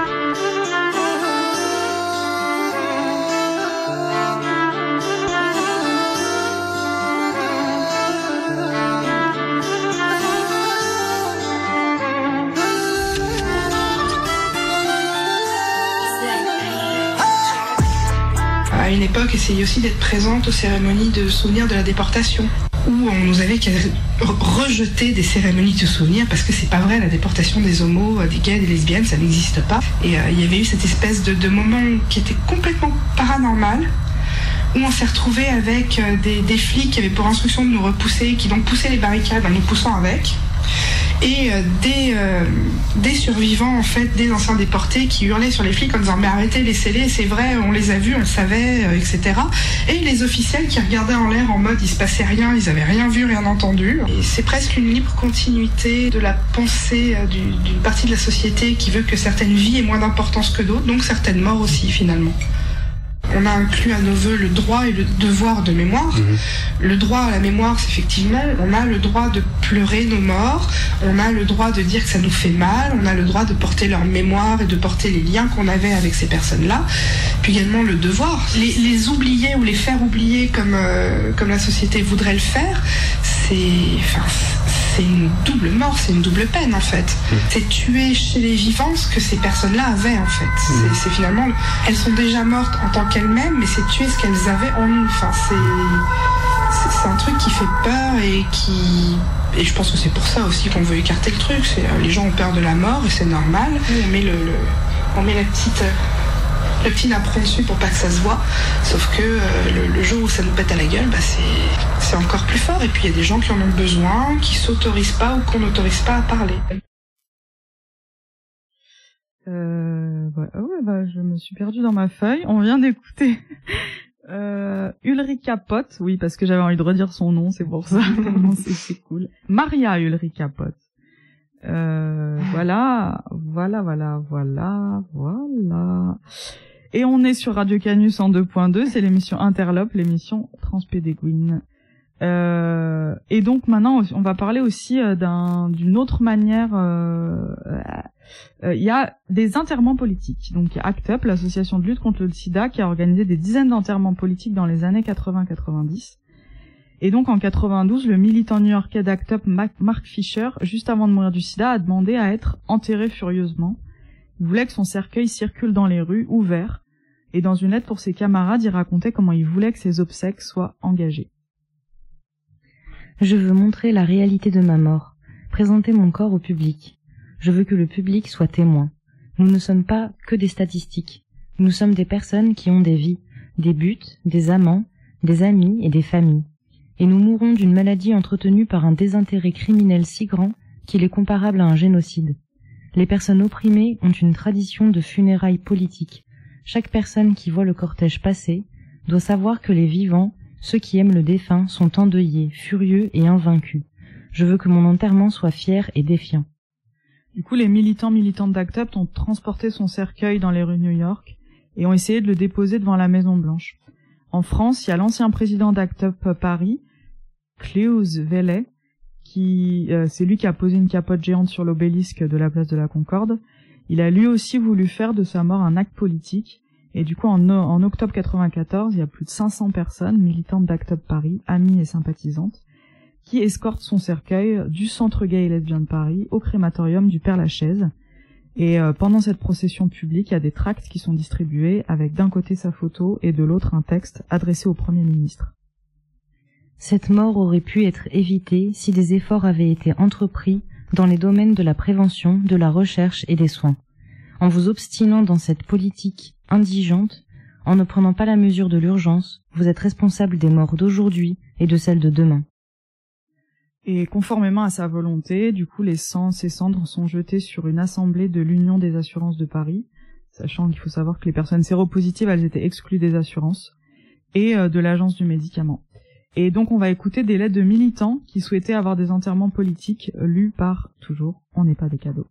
À une époque, essayer aussi d'être présente aux cérémonies de souvenir de la déportation, où on nous avait rejeté des cérémonies de souvenir parce que c'est pas vrai, la déportation des homos, des gays, des lesbiennes, ça n'existe pas. Et euh, il y avait eu cette espèce de, de moment qui était complètement paranormal, où on s'est retrouvé avec euh, des, des flics qui avaient pour instruction de nous repousser, qui donc poussaient les barricades en nous poussant avec. et euh, des, euh, des survivants, en fait, des anciens déportés qui hurlaient sur les flics en disant mais arrêtez, laissez-les, c'est vrai, on les a vus, on le savait, euh, et cetera. Et les officiels qui regardaient en l'air en mode il se passait rien, ils avaient rien vu, rien entendu. Et c'est presque une libre continuité de la pensée euh, du, d'une partie de la société qui veut que certaines vies aient moins d'importance que d'autres, donc certaines morts aussi finalement. On a inclus à nos vœux le droit et le devoir de mémoire. Mmh. Le droit à la mémoire, c'est effectivement, on a le droit de pleurer nos morts, on a le droit de dire que ça nous fait mal, on a le droit de porter leur mémoire et de porter les liens qu'on avait avec ces personnes-là. Puis également le devoir. Les, les oublier ou les faire oublier comme, euh, comme la société voudrait le faire, c'est... Enfin, c'est une double mort, c'est une double peine en fait. Mmh. C'est tuer chez les vivants ce que ces personnes-là avaient en fait. Mmh. C'est, c'est finalement, elles sont déjà mortes en tant qu'elles-mêmes, mais c'est tuer ce qu'elles avaient en nous. Enfin, c'est, c'est, c'est un truc qui fait peur et qui... Et je pense que c'est pour ça aussi qu'on veut écarter le truc. C'est, euh, les gens ont peur de la mort et c'est normal. On met, le, le, on met la petite... Euh, le petit napperon dessus pour pas que ça se voit, sauf que euh, le, le jour où ça nous pète à la gueule, bah c'est, c'est encore plus fort. Et puis il y a des gens qui en ont besoin, qui s'autorisent pas ou qu'on n'autorise pas à parler. Euh, ouais, ouais, bah je me suis perdue dans ma feuille. On vient d'écouter euh, Ulrika Pott, oui parce que j'avais envie de redire son nom, c'est pour ça. c'est, c'est cool. Maria Ulrika Pott. Euh, voilà, voilà, voilà, voilà, voilà. Et on est sur Radio Canu cent deux point deux, c'est l'émission Interlope, l'émission Transpédéguine. Euh, et donc maintenant, on va parler aussi euh, d'un, d'une autre manière. Il euh, euh, y a des enterrements politiques. Donc il y a ACT UP, l'association de lutte contre le sida, qui a organisé des dizaines d'enterrements politiques dans les années quatre-vingts quatre-vingt-dix. Et donc en quatre-vingt-douze, le militant new-yorkais d'ACT UP, Mark Fisher, juste avant de mourir du sida, a demandé à être enterré furieusement. Il voulait que son cercueil circule dans les rues, ouvert, et dans une lettre pour ses camarades, il racontait comment il voulait que ses obsèques soient engagées. Je veux montrer la réalité de ma mort, présenter mon corps au public. Je veux que le public soit témoin. Nous ne sommes pas que des statistiques. Nous sommes des personnes qui ont des vies, des buts, des amants, des amis et des familles. Et nous mourrons d'une maladie entretenue par un désintérêt criminel si grand qu'il est comparable à un génocide. Les personnes opprimées ont une tradition de funérailles politiques. Chaque personne qui voit le cortège passer doit savoir que les vivants, ceux qui aiment le défunt, sont endeuillés, furieux et invaincus. Je veux que mon enterrement soit fier et défiant. Du coup, les militants militantes d'ACT UP ont transporté son cercueil dans les rues de New York et ont essayé de le déposer devant la Maison Blanche. En France, il y a l'ancien président d'ACT UP Paris, Klaus Welle, qui euh, c'est lui qui a posé une capote géante sur l'obélisque de la place de la Concorde. Il a lui aussi voulu faire de sa mort un acte politique, et du coup en, en octobre quatre-vingt-quatorze, il y a plus de cinq cents personnes militantes d'ACT UP Paris, amies et sympathisantes, qui escortent son cercueil du centre gay et lesbien de Paris au crématorium du Père-Lachaise. Et euh, pendant cette procession publique, il y a des tracts qui sont distribués avec d'un côté sa photo et de l'autre un texte adressé au Premier ministre. Cette mort aurait pu être évitée si des efforts avaient été entrepris dans les domaines de la prévention, de la recherche et des soins. En vous obstinant dans cette politique indigente, en ne prenant pas la mesure de l'urgence, vous êtes responsable des morts d'aujourd'hui et de celles de demain. Et conformément à sa volonté, du coup, les cendres, ces cendres sont jetées sur une assemblée de l'Union des assurances de Paris, sachant qu'il faut savoir que les personnes séropositives, elles étaient exclues des assurances, et euh, de l'Agence du médicament. Et donc on va écouter des lettres de militants qui souhaitaient avoir des enterrements politiques lus par, toujours, On n'est pas des cadeaux.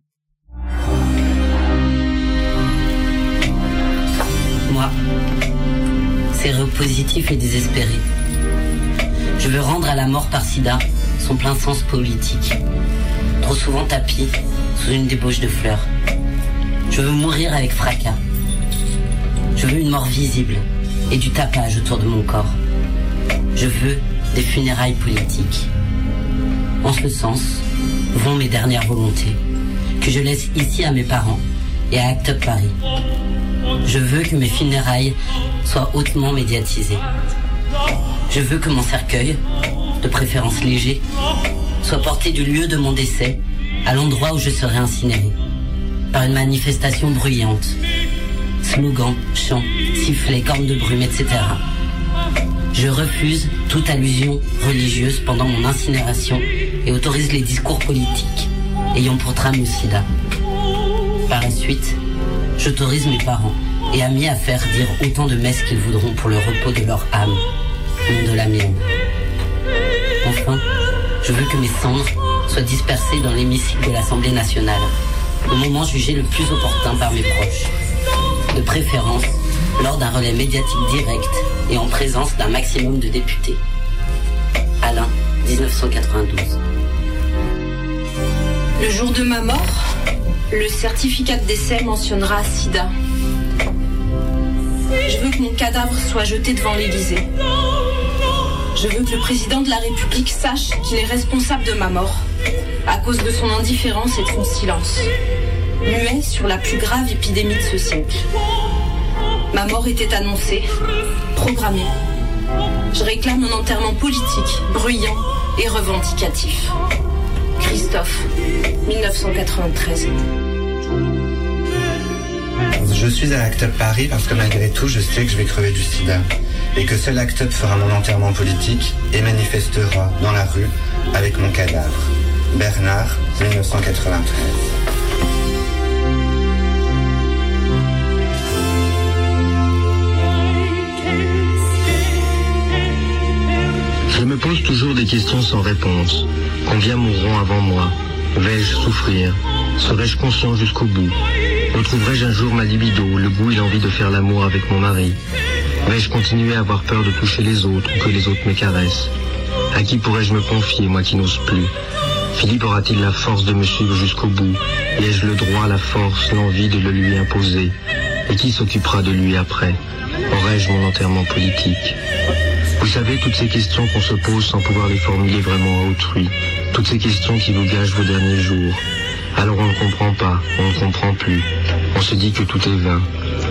Moi, séropositif et désespéré. Je veux rendre à la mort par sida son plein sens politique. Trop souvent tapis sous une débauche de fleurs. Je veux mourir avec fracas. Je veux une mort visible et du tapage autour de mon corps. Je veux des funérailles politiques. En ce sens vont mes dernières volontés, que je laisse ici à mes parents et à ACT UP Paris. Je veux que mes funérailles soient hautement médiatisées. Je veux que mon cercueil, de préférence léger, soit porté du lieu de mon décès à l'endroit où je serai incinéré, par une manifestation bruyante. Slogans, chants, sifflets, cornes de brume, et cetera. Je refuse toute allusion religieuse pendant mon incinération et autorise les discours politiques ayant pour trame le sida. Par la suite, j'autorise mes parents et amis à faire dire autant de messes qu'ils voudront pour le repos de leur âme, comme de la mienne. Enfin, je veux que mes cendres soient dispersées dans l'hémicycle de l'Assemblée nationale, au moment jugé le plus opportun par mes proches. De préférence, lors d'un relais médiatique direct et en présence d'un maximum de députés. Alain, dix-neuf cent quatre-vingt-douze. Le jour de ma mort, le certificat de décès mentionnera sida. Je veux que mon cadavre soit jeté devant l'Élysée. Je veux que le président de la République sache qu'il est responsable de ma mort, à cause de son indifférence et de son silence, muet sur la plus grave épidémie de ce siècle. Ma mort était annoncée, programmée. Je réclame un enterrement politique, bruyant et revendicatif. Christophe, dix-neuf cent quatre-vingt-treize. Je suis à l'Act Up Paris parce que malgré tout, je sais que je vais crever du sida. Et que seul Act Up fera mon enterrement politique et manifestera dans la rue avec mon cadavre. Bernard, dix-neuf cent quatre-vingt-treize. Je me pose toujours des questions sans réponse. Combien mourront avant moi? Vais-je souffrir? Serai-je conscient jusqu'au bout? Retrouverai-je un jour ma libido, le goût et l'envie de faire l'amour avec mon mari? Vais-je continuer à avoir peur de toucher les autres ou que les autres me caressent? À qui pourrais-je me confier, moi qui n'ose plus? Philippe aura-t-il la force de me suivre jusqu'au bout? Et ai-je le droit, la force, l'envie de le lui imposer? Et qui s'occupera de lui après? Aurai-je mon enterrement politique? Vous savez, toutes ces questions qu'on se pose sans pouvoir les formuler vraiment à autrui, toutes ces questions qui vous gâchent vos derniers jours. Alors on ne comprend pas, on ne comprend plus, on se dit que tout est vain.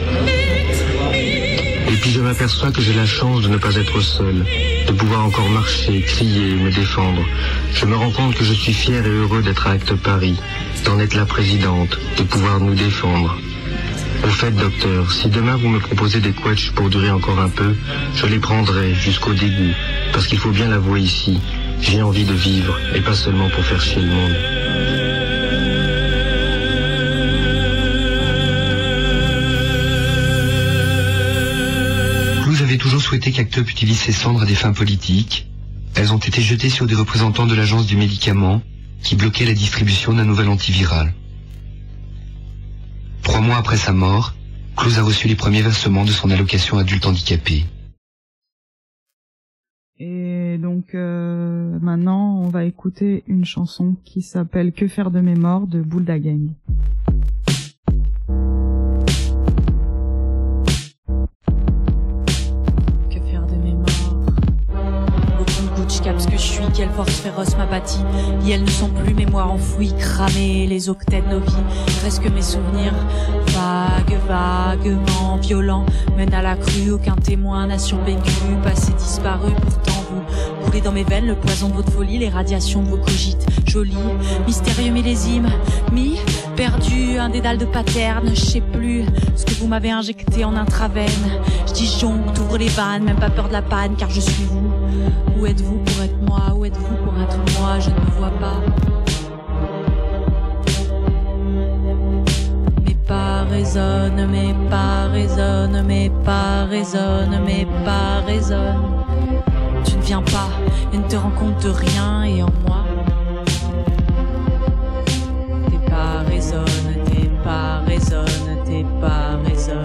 Et puis je m'aperçois que j'ai la chance de ne pas être seul, de pouvoir encore marcher, crier, me défendre. Je me rends compte que je suis fier et heureux d'être à Act Paris, d'en être la présidente, de pouvoir nous défendre. Au fait, docteur, si demain vous me proposez des quetchs pour durer encore un peu, je les prendrai jusqu'au dégoût, parce qu'il faut bien l'avouer ici, j'ai envie de vivre, et pas seulement pour faire chier le monde. J'avais toujours souhaité qu'Act Up utilise ses cendres à des fins politiques. Elles ont été jetées sur des représentants de l'agence du médicament qui bloquaient la distribution d'un nouvel antiviral. Trois mois après sa mort, Clouse a reçu les premiers versements de son allocation adulte handicapé. Et donc euh, maintenant, on va écouter une chanson qui s'appelle « Que faire de mes morts » de Boulda Gang. Parce que je suis, quelle force féroce m'a bâti. Et elles ne sont plus mémoire enfouie, cramées, les octets de nos vies. Reste que mes souvenirs, vagues, vaguement violents, mènent à la crue, aucun témoin n'a survécu, passé disparu, pourtant vous coulez dans mes veines le poison de votre folie, les radiations de vos cogites. Joli, mystérieux millésime, mi, perdu, un dédale de paterne, je sais plus ce que vous m'avez injecté en intravène. Je disjoncte, ouvre les vannes, même pas peur de la panne, car je suis vous. Où êtes-vous pour être moi? Où êtes-vous pour être moi? Je ne me vois pas. Mes pas résonnent, mes pas résonnent, mes pas résonnent, mes pas résonnent. Tu ne viens pas et ne te rends compte de rien et en moi. Tes pas résonnent, tes pas résonnent, tes pas résonnent.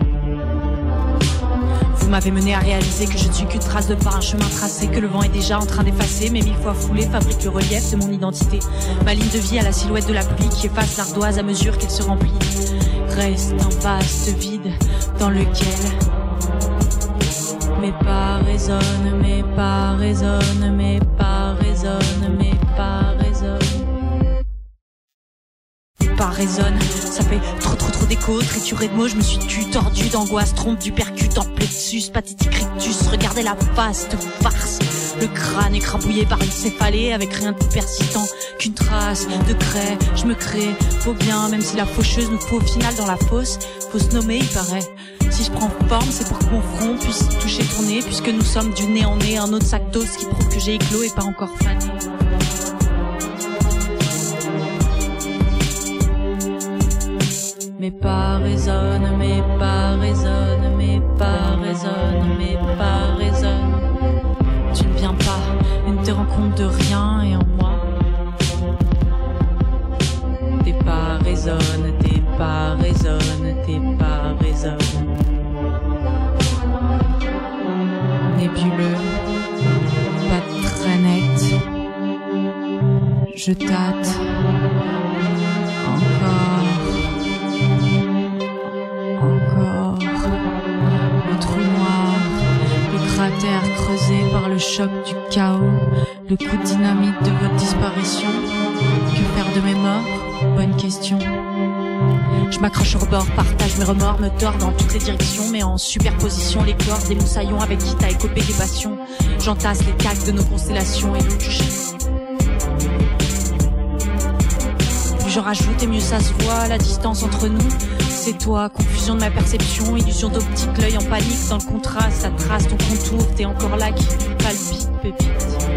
Vous m'avez mené à réaliser que je ne suis qu'une trace de pas, un chemin tracé que le vent est déjà en train d'effacer. Mais mille fois foulé fabrique le relief de mon identité. Ma ligne de vie à la silhouette de la pluie qui efface l'ardoise à mesure qu'elle se remplit. Reste un vaste vide dans lequel mes pas résonnent, mes pas résonnent, mes pas résonnent, mes pas résonnent. Pas résonne, ça fait trop trop trop d'écho, trituré de mots, je me suis tu tordu d'angoisse, trompe du percute en plexus, pathétique rictus, regardez la face de farce, le crâne écrabouillé par une céphalée avec rien de plus persistant qu'une trace de craie, je me crée, faut bien, même si la faucheuse nous faut au final dans la fosse, faut se nommer il paraît. Si je prends forme, c'est pour que mon front puisse toucher ton nez, puisque nous sommes du nez en nez, un autre sac d'os qui prouve que j'ai éclos et pas encore fané. mais pas résonne, mais pas résonne, mais pas résonne, mais pas résonne. Tu ne viens pas, et ne te rends compte de rien, et en moi tes pas résonnent, tes pas résonnent, tes pas résonnent. Nébuleux, pas très net, je tâte encore, encore le trou noir, le cratère creusé par le choc du chaos, le coup de dynamite de votre disparition. Que faire de mes morts? Bonne question. Je m'accroche au rebord, partage mes remords, me tords dans toutes les directions, mais en superposition les corps des moussaillons avec qui t'as écopé des passions. J'entasse les caques de nos constellations et louche. Plus j'en rajoute et mieux ça se voit, la distance entre nous. C'est toi, confusion de ma perception, illusion d'optique, l'œil en panique dans le contraste, ça trace ton contour, t'es encore là qui palpite, pépite.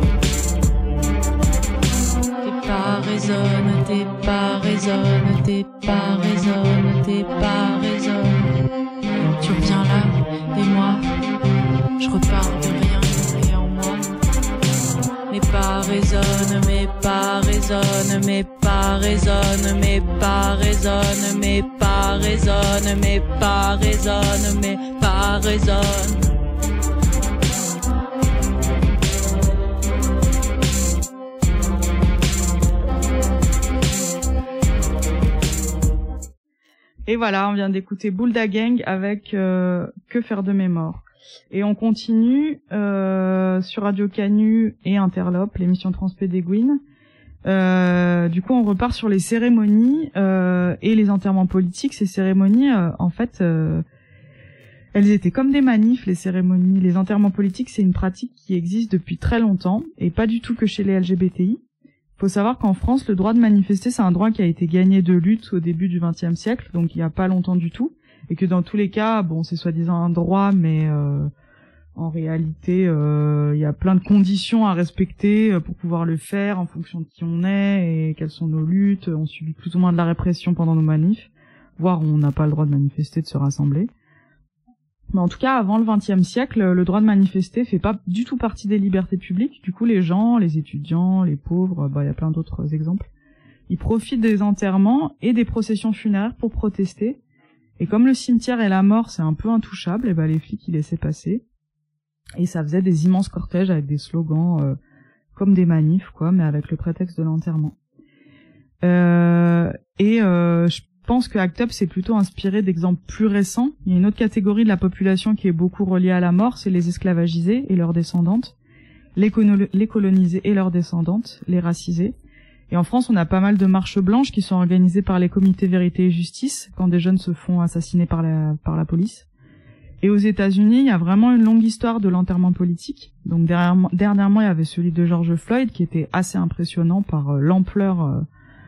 Tes pas résonnent, tes pas résonnent, tes pas résonnent, tes pas résonnent. Tu reviens là, et moi, je repars de rien, et en moi. Mes pas résonnent, mes pas résonnent, mes pas résonnent, mes pas résonnent, mes pas résonnent, mes pas résonnent, mes pas résonnent. Et voilà, on vient d'écouter Boulda Gang avec euh, Que faire de mes morts. Et on continue euh, sur Radio Canu et Interlope, l'émission Transpédéguine. Euh, du coup, on repart sur les cérémonies euh, et les enterrements politiques. Ces cérémonies, euh, en fait, euh, elles étaient comme des manifs, les cérémonies. Les enterrements politiques, c'est une pratique qui existe depuis très longtemps et pas du tout que chez les L G B T I. Faut savoir qu'en France, le droit de manifester, c'est un droit qui a été gagné de lutte au début du vingtième siècle, donc il y a pas longtemps du tout, et que dans tous les cas, bon, c'est soi-disant un droit, mais euh, en réalité, euh, il y a plein de conditions à respecter pour pouvoir le faire en fonction de qui on est et quelles sont nos luttes. On subit plus ou moins de la répression pendant nos manifs, voire on n'a pas le droit de manifester, de se rassembler. Mais en tout cas, avant le vingtième siècle, le droit de manifester fait pas du tout partie des libertés publiques. Du coup, les gens, les étudiants, les pauvres, bah, il y a plein d'autres exemples. Ils profitent des enterrements et des processions funéraires pour protester. Et comme le cimetière et la mort, c'est un peu intouchable, et bah, les flics, ils laissaient passer. Et ça faisait des immenses cortèges avec des slogans, euh, comme des manifs, quoi, mais avec le prétexte de l'enterrement. Euh, et, euh, je Je pense que ACT UP s'est plutôt inspiré d'exemples plus récents. Il y a une autre catégorie de la population qui est beaucoup reliée à la mort, c'est les esclavagisés et leurs descendantes, les, colo- les colonisés et leurs descendantes, les racisés. Et en France, on a pas mal de marches blanches qui sont organisées par les comités Vérité et Justice quand des jeunes se font assassiner par la, par la police. Et aux États-Unis, il y a vraiment une longue histoire de l'enterrement politique. Donc dernièrement, dernièrement, il y avait celui de George Floyd qui était assez impressionnant par euh, l'ampleur euh,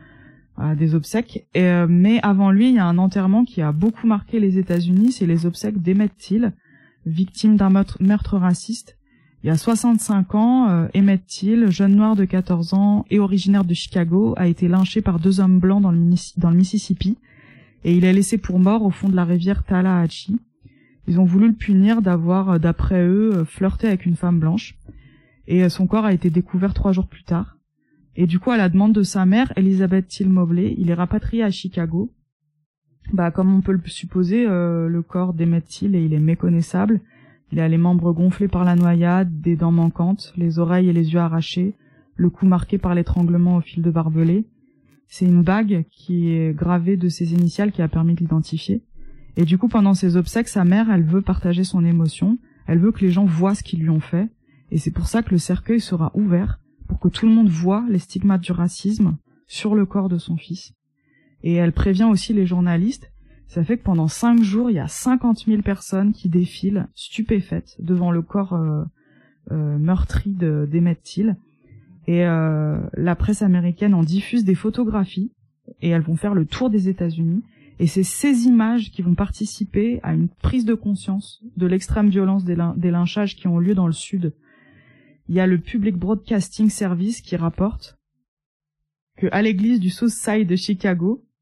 des obsèques, et, euh, mais avant lui, il y a un enterrement qui a beaucoup marqué les États-Unis, c'est les obsèques d'Emmett Till, victime d'un meurtre, meurtre raciste. Il y a soixante-cinq ans, euh, Emmett Till, jeune noir de quatorze ans et originaire de Chicago, a été lynché par deux hommes blancs dans le, dans le Mississippi, et il est laissé pour mort au fond de la rivière Tallahatchie. Ils ont voulu le punir d'avoir, d'après eux, flirté avec une femme blanche, et son corps a été découvert trois jours plus tard. Et du coup, à la demande de sa mère, Elizabeth Till Mobley, il est rapatrié à Chicago. Bah, comme on peut le supposer, euh, le corps d'Emmett Till, il est méconnaissable. Il a les membres gonflés par la noyade, des dents manquantes, les oreilles et les yeux arrachés, le cou marqué par l'étranglement au fil de barbelé. C'est une bague qui est gravée de ses initiales qui a permis de l'identifier. Et du coup, pendant ses obsèques, sa mère, elle veut partager son émotion. Elle veut que les gens voient ce qu'ils lui ont fait. Et c'est pour ça que le cercueil sera ouvert, pour que tout le monde voit les stigmates du racisme sur le corps de son fils. Et elle prévient aussi les journalistes. Ça fait que pendant cinq jours, il y a cinquante mille personnes qui défilent stupéfaites devant le corps euh, euh, meurtri de, d'Emmett Till. Et euh, la presse américaine en diffuse des photographies et elles vont faire le tour des États-Unis. Et c'est ces images qui vont participer à une prise de conscience de l'extrême violence des, lyn- des lynchages qui ont lieu dans le Sud. Il y a le Public Broadcasting Service qui rapporte que à l'église du South Side de Chicago,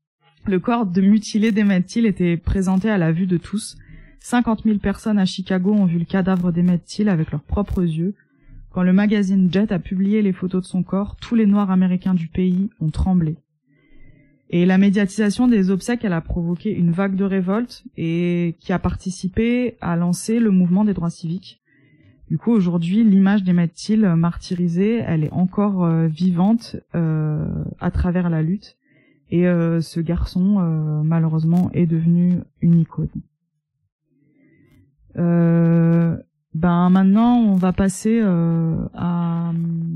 Le corps de mutilé d'Emmett Till était présenté à la vue de tous. cinquante mille personnes à Chicago ont vu le cadavre d'Emmett Till avec leurs propres yeux. Quand le magazine Jet a publié les photos de son corps, tous les Noirs américains du pays ont tremblé. Et la médiatisation des obsèques, elle a provoqué une vague de révolte et qui a participé à lancer le mouvement des droits civiques. Du coup, aujourd'hui, l'image d'Emmett Till martyrisé, elle est encore euh, vivante euh, à travers la lutte. Et euh, ce garçon, euh, malheureusement, est devenu une icône. Euh, ben maintenant, on va passer euh, à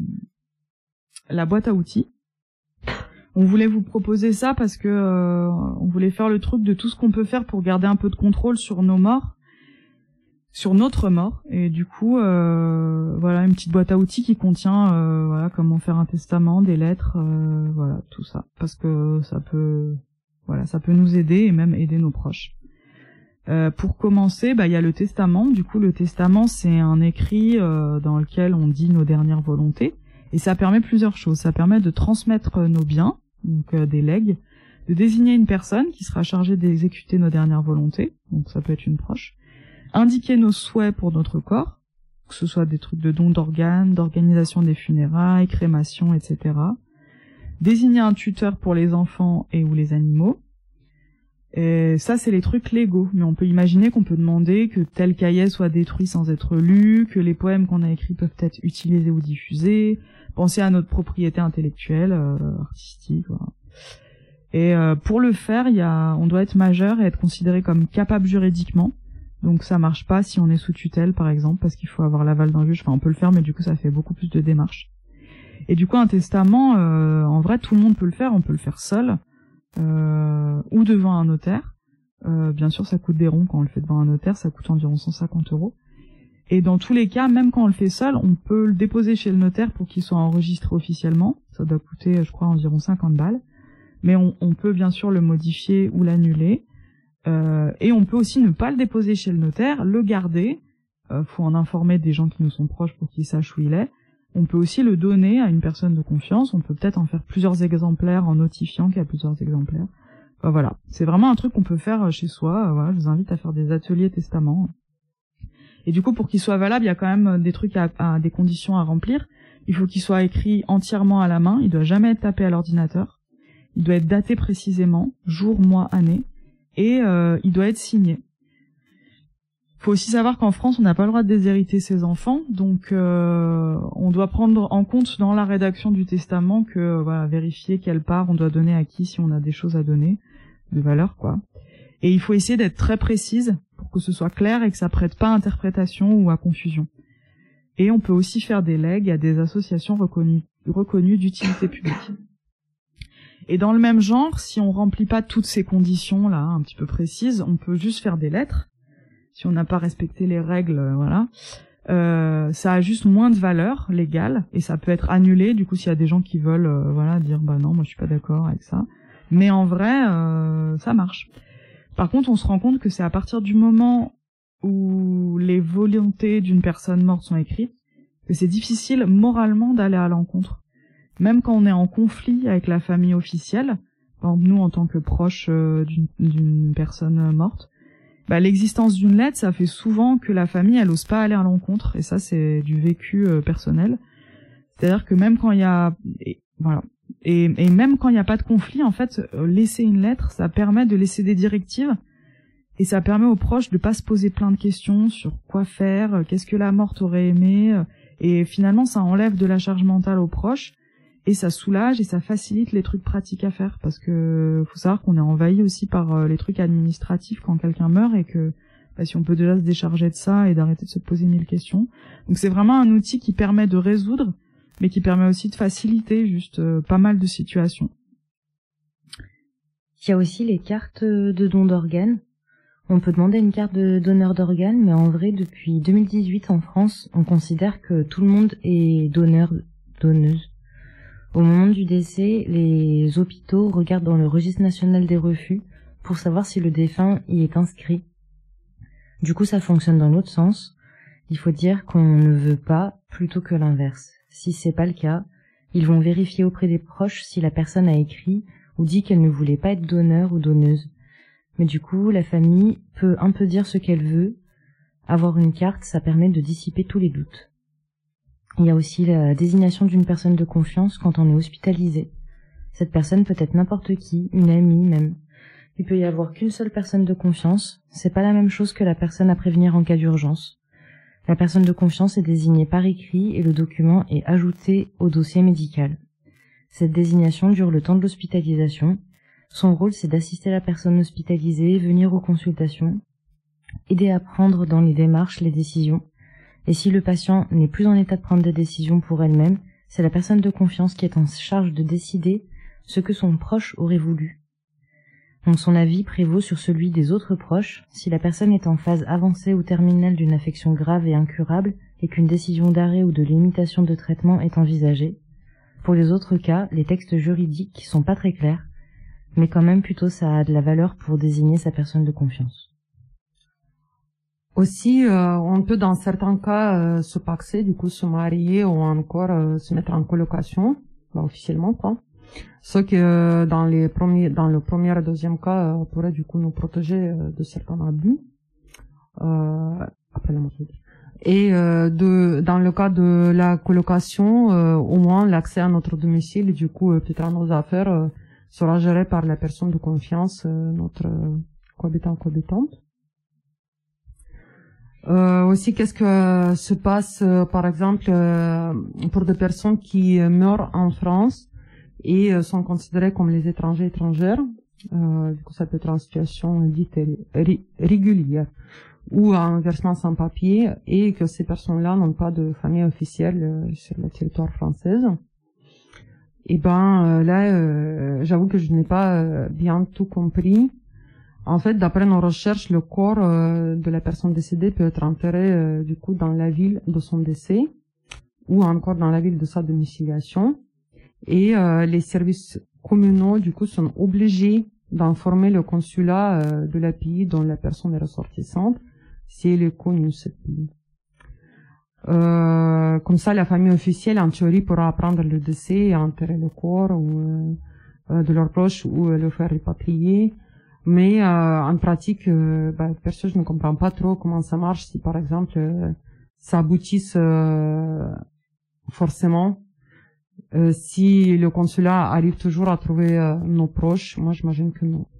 la boîte à outils. On voulait vous proposer ça parce que euh, on voulait faire le truc de tout ce qu'on peut faire pour garder un peu de contrôle sur nos morts, sur notre mort. Et du coup, euh, voilà, une petite boîte à outils qui contient, euh, voilà, comment faire un testament, des lettres, euh, voilà, tout ça, parce que ça peut, voilà, ça peut nous aider et même aider nos proches. Euh, pour commencer, bah il y a le testament. Du coup, le testament, c'est un écrit euh, dans lequel on dit nos dernières volontés. Et ça permet plusieurs choses. Ça permet de transmettre nos biens, donc euh, des legs, de désigner une personne qui sera chargée d'exécuter nos dernières volontés, donc ça peut être une proche, indiquer nos souhaits pour notre corps, que ce soit des trucs de dons d'organes, d'organisation des funérailles, crémation, et cetera. Désigner un tuteur pour les enfants et ou les animaux. Et ça, c'est les trucs légaux. Mais on peut imaginer qu'on peut demander que tel cahier soit détruit sans être lu, que les poèmes qu'on a écrits peuvent être utilisés ou diffusés, penser à notre propriété intellectuelle, euh, artistique, voilà. Et euh, pour le faire, il y a, on doit être majeur et être considéré comme capable juridiquement. Donc ça marche pas si on est sous tutelle, par exemple, parce qu'il faut avoir l'aval d'un juge. Enfin, on peut le faire, mais du coup, ça fait beaucoup plus de démarches. Et du coup, un testament, euh, en vrai, tout le monde peut le faire. On peut le faire seul. Euh, ou devant un notaire. Euh, bien sûr, ça coûte des ronds quand on le fait devant un notaire, ça coûte environ cent cinquante euros. Et dans tous les cas, même quand on le fait seul, on peut le déposer chez le notaire pour qu'il soit enregistré officiellement. Ça doit coûter, je crois, environ cinquante balles. Mais on, on peut bien sûr le modifier ou l'annuler. Euh, et on peut aussi ne pas le déposer chez le notaire, le garder. Euh, faut en informer des gens qui nous sont proches pour qu'ils sachent où il est. On peut aussi le donner à une personne de confiance. On peut peut-être en faire plusieurs exemplaires en notifiant qu'il y a plusieurs exemplaires. Enfin, voilà, c'est vraiment un truc qu'on peut faire chez soi. Voilà, je vous invite à faire des ateliers testament. Et du coup, pour qu'il soit valable, il y a quand même des trucs à, à des conditions à remplir. Il faut qu'il soit écrit entièrement à la main. Il doit jamais être tapé à l'ordinateur. Il doit être daté précisément, jour, mois, année, et euh, il doit être signé. Faut aussi savoir qu'en France, on n'a pas le droit de déshériter ses enfants, donc euh, on doit prendre en compte dans la rédaction du testament que euh, voilà, vérifier quelle part on doit donner à qui si on a des choses à donner de valeur, quoi. Et il faut essayer d'être très précise pour que ce soit clair et que ça prête pas à interprétation ou à confusion. Et on peut aussi faire des legs à des associations reconnues, reconnues d'utilité publique. Et dans le même genre, si on remplit pas toutes ces conditions là, un petit peu précises, on peut juste faire des lettres. Si on n'a pas respecté les règles, euh, voilà, euh, ça a juste moins de valeur légale et ça peut être annulé. Du coup, s'il y a des gens qui veulent, euh, voilà, dire bah non, moi je suis pas d'accord avec ça. Mais en vrai, euh, ça marche. Par contre, on se rend compte que c'est à partir du moment où les volontés d'une personne morte sont écrites que c'est difficile moralement d'aller à l'encontre. Même quand on est en conflit avec la famille officielle, par exemple nous en tant que proches euh, d'une, d'une personne morte. Bah, l'existence d'une lettre, ça fait souvent que la famille, elle ose pas aller à l'encontre, et ça, c'est du vécu euh, personnel. C'est-à-dire que même quand il y a, et, voilà, et, et même quand il n'y a pas de conflit, en fait, euh, laisser une lettre, ça permet de laisser des directives, et ça permet aux proches de pas se poser plein de questions sur quoi faire, euh, qu'est-ce que la morte aurait aimé, euh, et finalement, ça enlève de la charge mentale aux proches. Et ça soulage et ça facilite les trucs pratiques à faire, parce que faut savoir qu'on est envahi aussi par euh, les trucs administratifs quand quelqu'un meurt, et que bah, si on peut déjà se décharger de ça et d'arrêter de se poser mille questions. Donc c'est vraiment un outil qui permet de résoudre, mais qui permet aussi de faciliter juste euh, pas mal de situations. Il y a aussi les cartes de don d'organes. On peut demander une carte de donneur d'organes, mais en vrai, depuis deux mille dix-huit en France, on considère que tout le monde est donneur, donneuse. Au moment du décès, les hôpitaux regardent dans le registre national des refus pour savoir si le défunt y est inscrit. Du coup, ça fonctionne dans l'autre sens. Il faut dire qu'on ne veut pas plutôt que l'inverse. Si c'est pas le cas, ils vont vérifier auprès des proches si la personne a écrit ou dit qu'elle ne voulait pas être donneur ou donneuse. Mais du coup, la famille peut un peu dire ce qu'elle veut. Avoir une carte, ça permet de dissiper tous les doutes. Il y a aussi la désignation d'une personne de confiance quand on est hospitalisé. Cette personne peut être n'importe qui, une amie même. Il peut y avoir qu'une seule personne de confiance, c'est pas la même chose que la personne à prévenir en cas d'urgence. La personne de confiance est désignée par écrit et le document est ajouté au dossier médical. Cette désignation dure le temps de l'hospitalisation. Son rôle, c'est d'assister la personne hospitalisée, venir aux consultations, aider à prendre dans les démarches les décisions. Et si le patient n'est plus en état de prendre des décisions pour elle-même, c'est la personne de confiance qui est en charge de décider ce que son proche aurait voulu. Donc son avis prévaut sur celui des autres proches. Si la personne est en phase avancée ou terminale d'une affection grave et incurable et qu'une décision d'arrêt ou de limitation de traitement est envisagée. Pour les autres cas, les textes juridiques qui sont pas très clairs, mais quand même plutôt ça a de la valeur pour désigner sa personne de confiance. Aussi, euh, on peut dans certains cas euh, se paxer, du coup se marier ou encore euh, se mettre en colocation, bah, officiellement quoi. Ce que euh, dans les premiers, dans le premier et deuxième cas, euh, pourrait du coup nous protéger euh, de certains abus. Euh, après la mort. Et euh, de, dans le cas de la colocation, euh, au moins l'accès à notre domicile, du coup, euh, peut-être à nos affaires, euh, sera géré par la personne de confiance, euh, notre euh, cohabitant cohabitante. Euh, aussi, qu'est-ce que se passe, euh, par exemple, euh, pour des personnes qui euh, meurent en France et euh, sont considérées comme les étrangers étrangères. Euh, du coup, ça peut être en situation dite ré régulière ou en versement sans papier et que ces personnes-là n'ont pas de famille officielle euh, sur le territoire français. Et ben euh, là, euh, j'avoue que je n'ai pas euh, bien tout compris. En fait, d'après nos recherches, le corps euh, de la personne décédée peut être enterré euh, du coup dans la ville de son décès ou encore dans la ville de sa domiciliation. Et euh, les services communaux du coup sont obligés d'informer le consulat euh, de la pays dont la personne est ressortissante si elle est connue cette pays. Euh, comme ça, la famille officielle en théorie pourra apprendre le décès et enterrer le corps ou euh, de leurs proches ou euh, le faire repatrier. Mais euh, en pratique, euh, bah, perso, je ne comprends pas trop comment ça marche si, par exemple, euh, ça aboutisse euh, forcément. Euh, si le consulat arrive toujours à trouver euh, nos proches, moi j'imagine que non.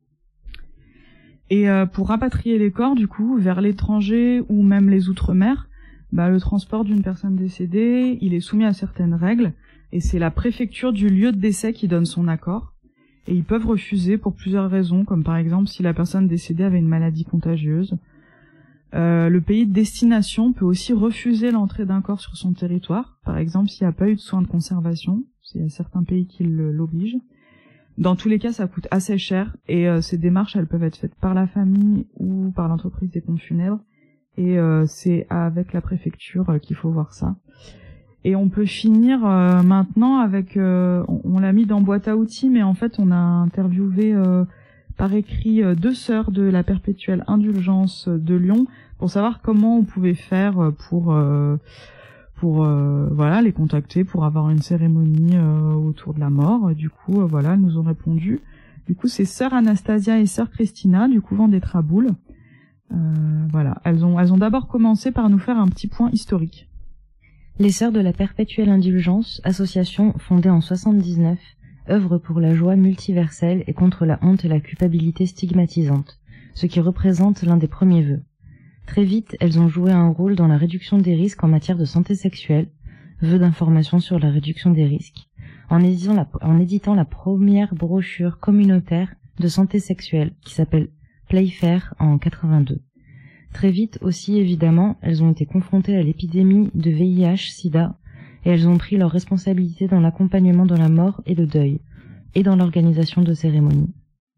Et euh, pour rapatrier les corps, du coup, vers l'étranger ou même les outre-mer, bah, le transport d'une personne décédée, il est soumis à certaines règles, et c'est la préfecture du lieu de décès qui donne son accord. Et ils peuvent refuser pour plusieurs raisons, comme par exemple si la personne décédée avait une maladie contagieuse. Euh, le pays de destination peut aussi refuser l'entrée d'un corps sur son territoire, par exemple s'il n'y a pas eu de soins de conservation, il y a certains pays qui l'obligent. Dans tous les cas, ça coûte assez cher, et euh, ces démarches, elles peuvent être faites par la famille ou par l'entreprise des pompes funèbres, et euh, c'est avec la préfecture euh, qu'il faut voir ça. Et on peut finir euh, maintenant avec, euh, on, on l'a mis dans boîte à outils, mais en fait on a interviewé euh, par écrit euh, deux sœurs de la Perpétuelle Indulgence de Lyon pour savoir comment on pouvait faire pour euh, pour euh, voilà les contacter pour avoir une cérémonie euh, autour de la mort. Du coup euh, voilà, elles nous ont répondu. Du coup c'est sœur Anastasia et sœur Christina du couvent des Traboules. Euh, voilà, elles ont elles ont d'abord commencé par nous faire un petit point historique. Les Sœurs de la Perpétuelle Indulgence, association fondée en soixante-dix-neuf, œuvre pour la joie multiverselle et contre la honte et la culpabilité stigmatisante, ce qui représente l'un des premiers vœux. Très vite, elles ont joué un rôle dans la réduction des risques en matière de santé sexuelle, vœux d'information sur la réduction des risques, en éditant la, en éditant la première brochure communautaire de santé sexuelle qui s'appelle Playfair en quatre-vingt-deux. Très vite aussi, évidemment, elles ont été confrontées à l'épidémie de V I H sida et elles ont pris leurs responsabilités dans l'accompagnement de la mort et le deuil, et dans l'organisation de cérémonies.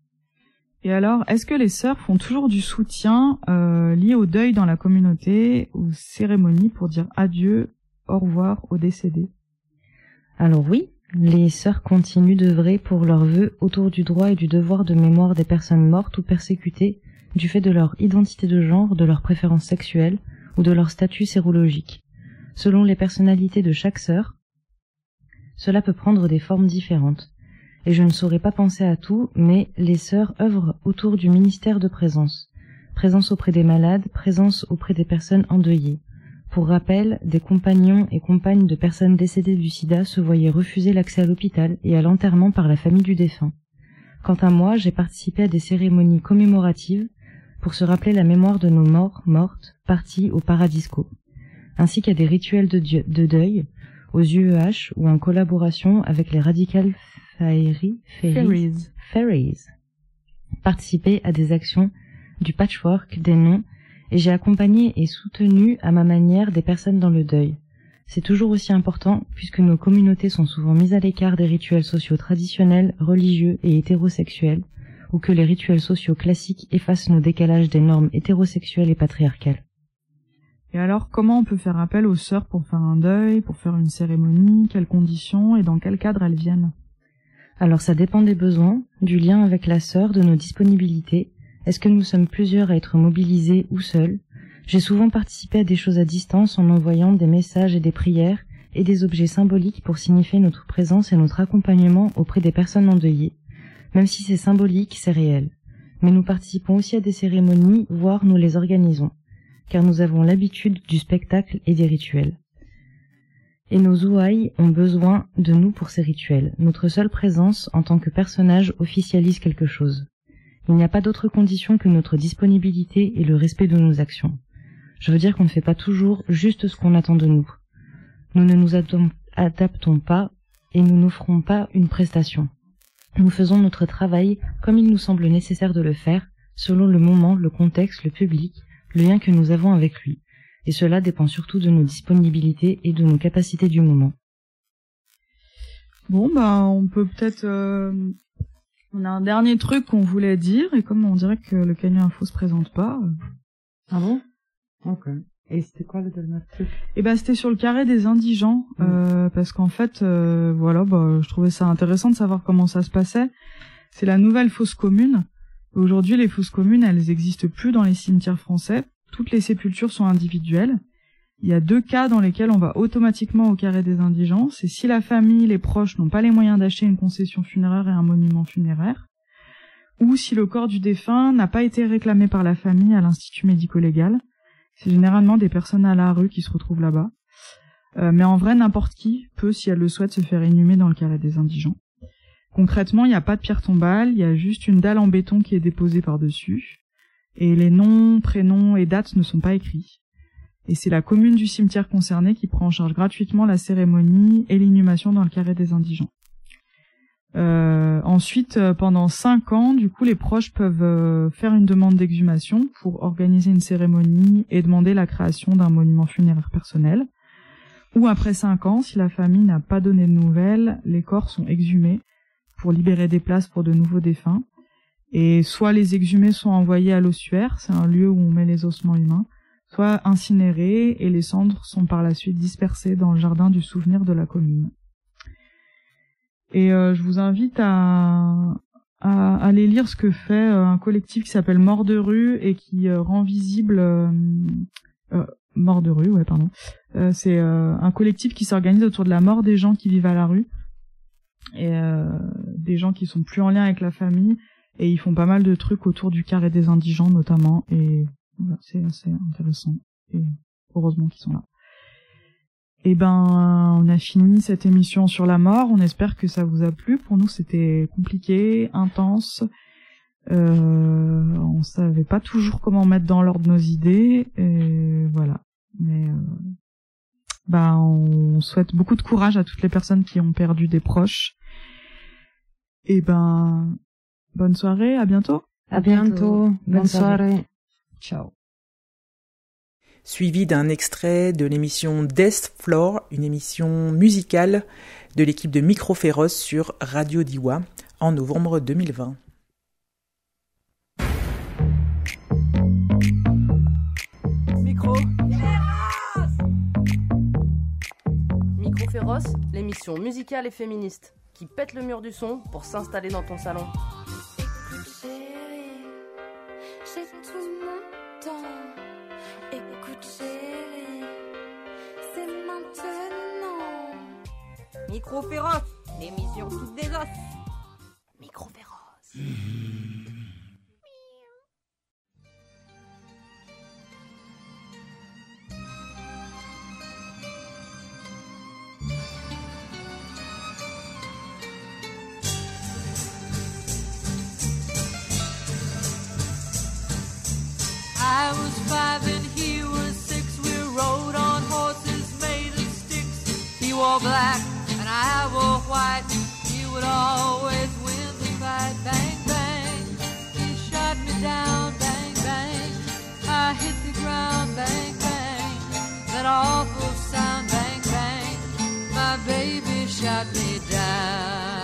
Et alors, est-ce que les sœurs font toujours du soutien euh, lié au deuil dans la communauté, aux cérémonies pour dire adieu, au revoir aux décédés? Alors oui, les sœurs continuent d'œuvrer pour leurs vœux autour du droit et du devoir de mémoire des personnes mortes ou persécutées du fait de leur identité de genre, de leur préférence sexuelle ou de leur statut sérologique. Selon les personnalités de chaque sœur, cela peut prendre des formes différentes. Et je ne saurais pas penser à tout, mais les sœurs œuvrent autour du ministère de présence. Présence auprès des malades, présence auprès des personnes endeuillées. Pour rappel, des compagnons et compagnes de personnes décédées du sida se voyaient refuser l'accès à l'hôpital et à l'enterrement par la famille du défunt. Quant à moi, j'ai participé à des cérémonies commémoratives pour se rappeler la mémoire de nos morts, mortes, partis au paradisco, ainsi qu'à des rituels de, dieu, de deuil aux U E H ou en collaboration avec les Radical Fairies, Fairies, Fairies. Participer à des actions du patchwork des noms et j'ai accompagné et soutenu à ma manière des personnes dans le deuil. C'est toujours aussi important puisque nos communautés sont souvent mises à l'écart des rituels sociaux traditionnels, religieux et hétérosexuels, ou que les rituels sociaux classiques effacent nos décalages des normes hétérosexuelles et patriarcales. Et alors, comment on peut faire appel aux sœurs pour faire un deuil, pour faire une cérémonie, quelles conditions et dans quel cadre elles viennent? Alors ça dépend des besoins, du lien avec la sœur, de nos disponibilités. Est-ce que nous sommes plusieurs à être mobilisés ou seuls? J'ai souvent participé à des choses à distance en envoyant des messages et des prières et des objets symboliques pour signifier notre présence et notre accompagnement auprès des personnes endeuillées. Même si c'est symbolique, c'est réel. Mais nous participons aussi à des cérémonies, voire nous les organisons, car nous avons l'habitude du spectacle et des rituels. Et nos ouailles ont besoin de nous pour ces rituels. Notre seule présence en tant que personnage officialise quelque chose. Il n'y a pas d'autre condition que notre disponibilité et le respect de nos actions. Je veux dire qu'on ne fait pas toujours juste ce qu'on attend de nous. Nous ne nous adaptons pas et nous n'offrons pas une prestation. Nous faisons notre travail comme il nous semble nécessaire de le faire, selon le moment, le contexte, le public, le lien que nous avons avec lui. Et cela dépend surtout de nos disponibilités et de nos capacités du moment. Bon, bah, on peut peut-être... Euh... On a un dernier truc qu'on voulait dire, et comme on dirait que le Canu Info se présente pas... Euh... Ah bon? Ok. Et c'était quoi le dernier truc? Eh ben, c'était sur le carré des indigents, mmh. euh, parce qu'en fait, euh, voilà, bah, je trouvais ça intéressant de savoir comment ça se passait. C'est la nouvelle fosse commune. Aujourd'hui, les fosses communes, elles existent plus dans les cimetières français. Toutes les sépultures sont individuelles. Il y a deux cas dans lesquels on va automatiquement au carré des indigents. C'est si la famille, les proches n'ont pas les moyens d'acheter une concession funéraire et un monument funéraire, ou si le corps du défunt n'a pas été réclamé par la famille à l'institut médico-légal. C'est généralement des personnes à la rue qui se retrouvent là-bas. Euh, mais en vrai, n'importe qui peut, si elle le souhaite, se faire inhumer dans le carré des indigents. Concrètement, il n'y a pas de pierre tombale, il y a juste une dalle en béton qui est déposée par-dessus. Et les noms, prénoms et dates ne sont pas écrits. Et c'est la commune du cimetière concerné qui prend en charge gratuitement la cérémonie et l'inhumation dans le carré des indigents. Euh, ensuite, pendant cinq ans, du coup, les proches peuvent euh, faire une demande d'exhumation pour organiser une cérémonie et demander la création d'un monument funéraire personnel. Ou après cinq ans, si la famille n'a pas donné de nouvelles, les corps sont exhumés pour libérer des places pour de nouveaux défunts. Et soit les exhumés sont envoyés à l'ossuaire, c'est un lieu où on met les ossements humains, soit incinérés et les cendres sont par la suite dispersées dans le jardin du souvenir de la commune. Et euh, je vous invite à, à aller lire ce que fait euh, un collectif qui s'appelle Mort de rue et qui euh, rend visible euh, euh, Mort de rue, ouais pardon. Euh, c'est euh, un collectif qui s'organise autour de la mort des gens qui vivent à la rue et euh, des gens qui sont plus en lien avec la famille, et ils font pas mal de trucs autour du carré des indigents notamment, et voilà, c'est assez intéressant et heureusement qu'ils sont là. Et ben, on a fini cette émission sur la mort. On espère que ça vous a plu. Pour nous, c'était compliqué, intense. Euh, on savait pas toujours comment mettre dans l'ordre nos idées. Et voilà. Mais euh, ben, on souhaite beaucoup de courage à toutes les personnes qui ont perdu des proches. Et ben, bonne soirée. À bientôt. À bientôt. Bonne, bonne soirée. soirée. Ciao. Suivi d'un extrait de l'émission Death Floor, une émission musicale de l'équipe de Micro Féroce sur Radio Diwa en novembre deux mille vingt. Micro Micro Féroce, l'émission musicale et féministe qui pète le mur du son pour s'installer dans ton salon. Micro Féroce, l'émission toute des os. I was five and he was six. We rode on horses made of sticks. He wore black and I wore white. He would always win the fight. Bang, bang. He shot me down. Bang, bang. I hit the ground. Bang, bang. That awful sound. Bang, bang. My baby shot me down.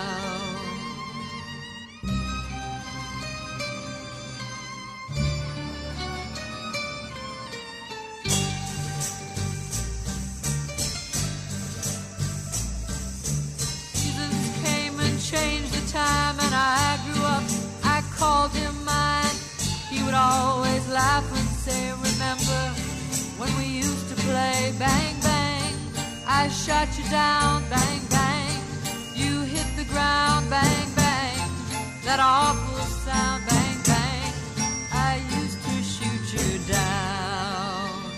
Changed the time and I grew up, I called him mine. He would always laugh and say, remember when we used to play. Bang, bang, I shot you down. Bang, bang, you hit the ground. Bang, bang, that awful sound. Bang, bang, I used to shoot you down.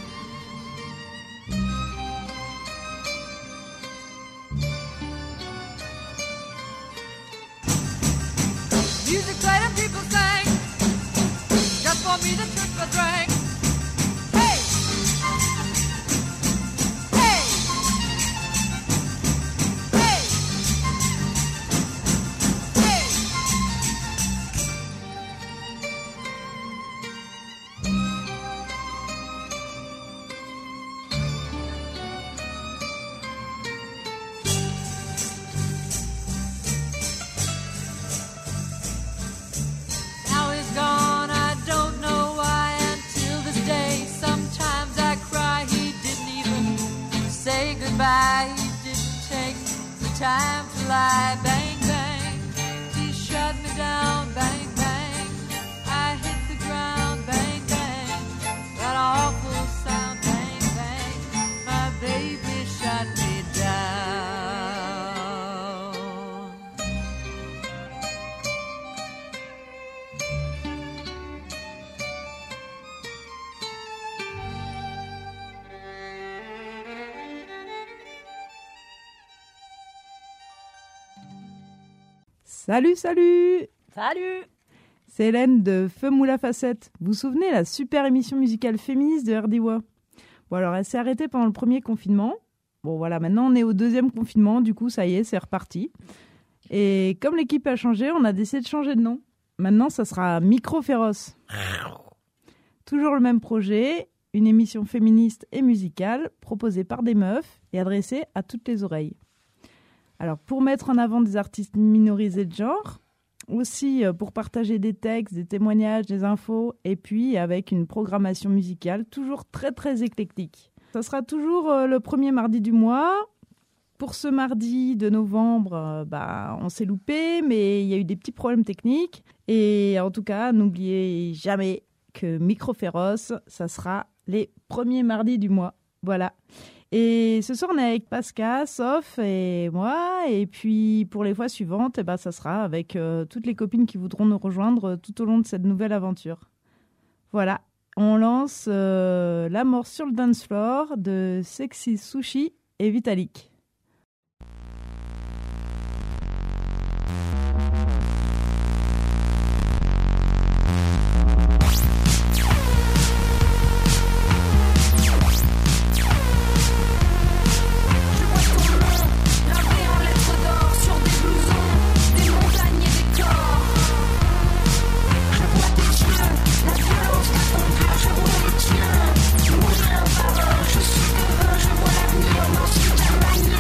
Music played and people sang, just for me to trick or drink. Hey! Hey! Hey! Hey! Now he's gone, I don't know why. Until this day, sometimes I cry. He didn't even say goodbye. He didn't take the time to lie. Bang, bang, he shut me down. Bang, bang, I hit the ground. Bang, bang, that awful sound. Bang, bang, my baby shut me down. Salut, salut Salut. C'est Hélène de Feu Moula Facette. Vous vous souvenez, la super émission musicale féministe de R D W A? Bon, alors, elle s'est arrêtée pendant le premier confinement. Bon, voilà, maintenant, on est au deuxième confinement. Du coup, ça y est, c'est reparti. Et comme l'équipe a changé, on a décidé de changer de nom. Maintenant, ça sera Micro Féroce. Toujours le même projet, une émission féministe et musicale proposée par des meufs et adressée à toutes les oreilles. Alors, pour mettre en avant des artistes minorisés de genre, aussi pour partager des textes, des témoignages, des infos, et puis avec une programmation musicale toujours très très éclectique. Ça sera toujours le premier mardi du mois. Pour ce mardi de novembre, bah, on s'est loupé, mais il y a eu des petits problèmes techniques. Et en tout cas, n'oubliez jamais que Micro Féroce, ça sera les premiers mardis du mois. Voilà. Et ce soir, on est avec Pascal, Soph et moi. Et puis, pour les fois suivantes, eh ben, ça sera avec euh, toutes les copines qui voudront nous rejoindre tout au long de cette nouvelle aventure. Voilà, on lance euh, La mort sur le dance floor de Sexy Sushi et Vitalik. Je suis heureux, je vois l'avenir dans ce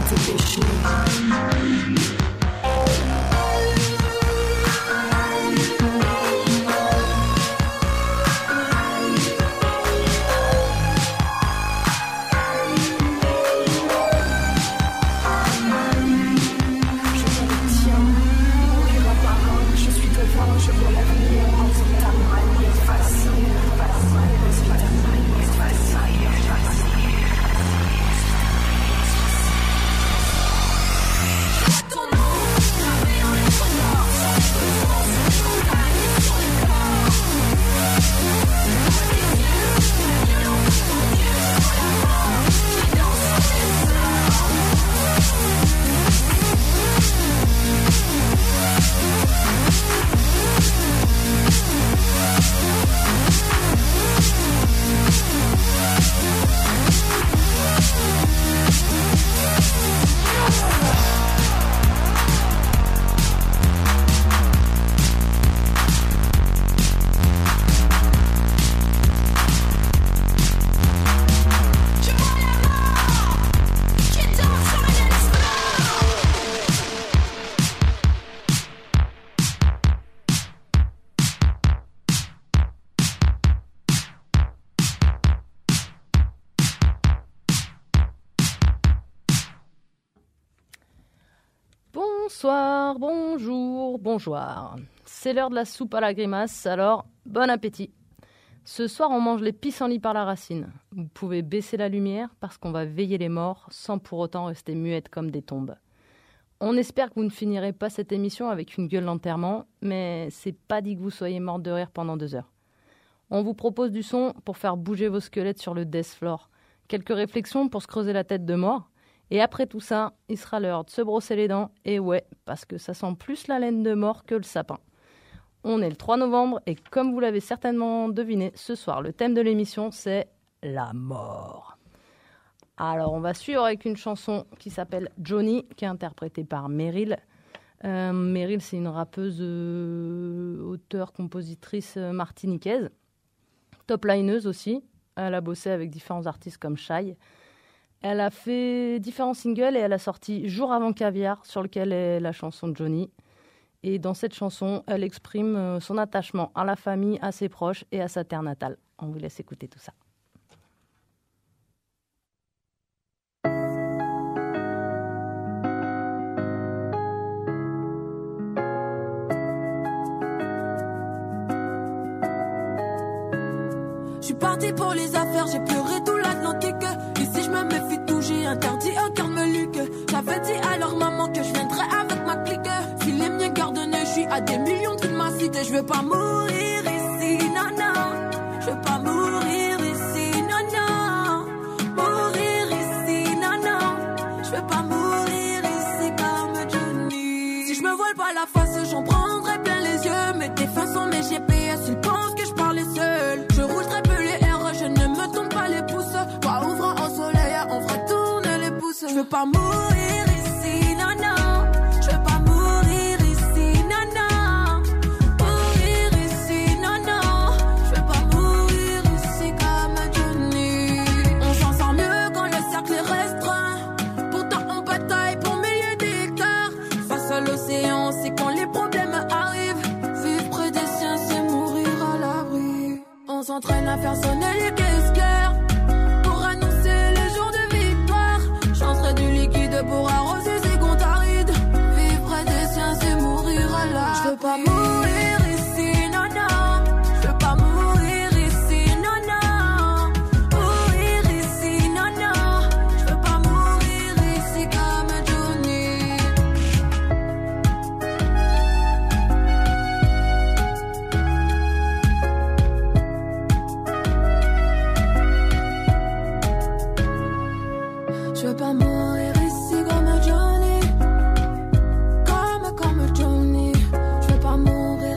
tes péchés. Bonsoir, bonjour, bonjour. C'est l'heure de la soupe à la grimace, alors bon appétit. Ce soir, on mange les pissenlits par la racine. Vous pouvez baisser la lumière parce qu'on va veiller les morts sans pour autant rester muettes comme des tombes. On espère que vous ne finirez pas cette émission avec une gueule d'enterrement, mais c'est pas dit que vous soyez morte de rire pendant deux heures. On vous propose du son pour faire bouger vos squelettes sur le death floor. Quelques réflexions pour se creuser la tête de mort. Et après tout ça, il sera l'heure de se brosser les dents. Et ouais, parce que ça sent plus la laine de mort que le sapin. On est le trois novembre et comme vous l'avez certainement deviné, ce soir, le thème de l'émission, c'est la mort. Alors, on va suivre avec une chanson qui s'appelle Johnny, qui est interprétée par Meryl. Euh, Meryl, c'est une rappeuse, euh, auteure, compositrice euh, martiniquaise. Top-lineuse aussi. Elle a bossé avec différents artistes comme Shai. Elle a fait différents singles et elle a sorti Jour avant Caviar, sur lequel est la chanson de Johnny. Et dans cette chanson, elle exprime son attachement à la famille, à ses proches et à sa terre natale. On vous laisse écouter tout ça. Je suis partie pour les affaires, j'ai pleuré tout l'Atlantique. Ici je me méfie tout, j'ai interdit un quart de me luque. J'avais dit à leur maman que je viendrais avec ma clique. Si les miens gardonnés, je suis à des millions de ma cité. Je veux pas mourir ici, non, non. Je veux pas mourir ici, non, non. Mourir ici, non, non. Je veux pas mourir ici comme Johnny. Si je me voile pas la face, j'en prendrai plein les yeux. Mes défunts sont mes G P S, ils pensent que je parlais seul. Je roule très peu les R, je ne me tourne pas les pouces. Pas ouvrant au soleil, on fera tourner les pouces. Je veux pas mourir ici, non, non. Je veux pas mourir ici, non, non. Mourir ici, non, non. Je veux pas mourir ici comme Johnny. On s'en sort mieux quand le cercle est restreint. Pourtant on bataille pour milliers d'hectares. Face à l'océan, c'est quand les problèmes arrivent. Vivre près des siens, c'est mourir à l'abri. On s'entraîne à faire sonner les caisses-cœurs pour annoncer les jours de victoire. Chancerai du liquide pour arroser ces comptes arides. Vivre près des siens, c'est mourir à l'abri. Je veux pas mourir ici, non, non. Je veux pas mourir ici, non, non. Mourir ici, non, non. Je veux pas mourir ici comme Johnny. Je veux pas mourir ici comme Johnny. Comme, comme Johnny. Je veux pas mourir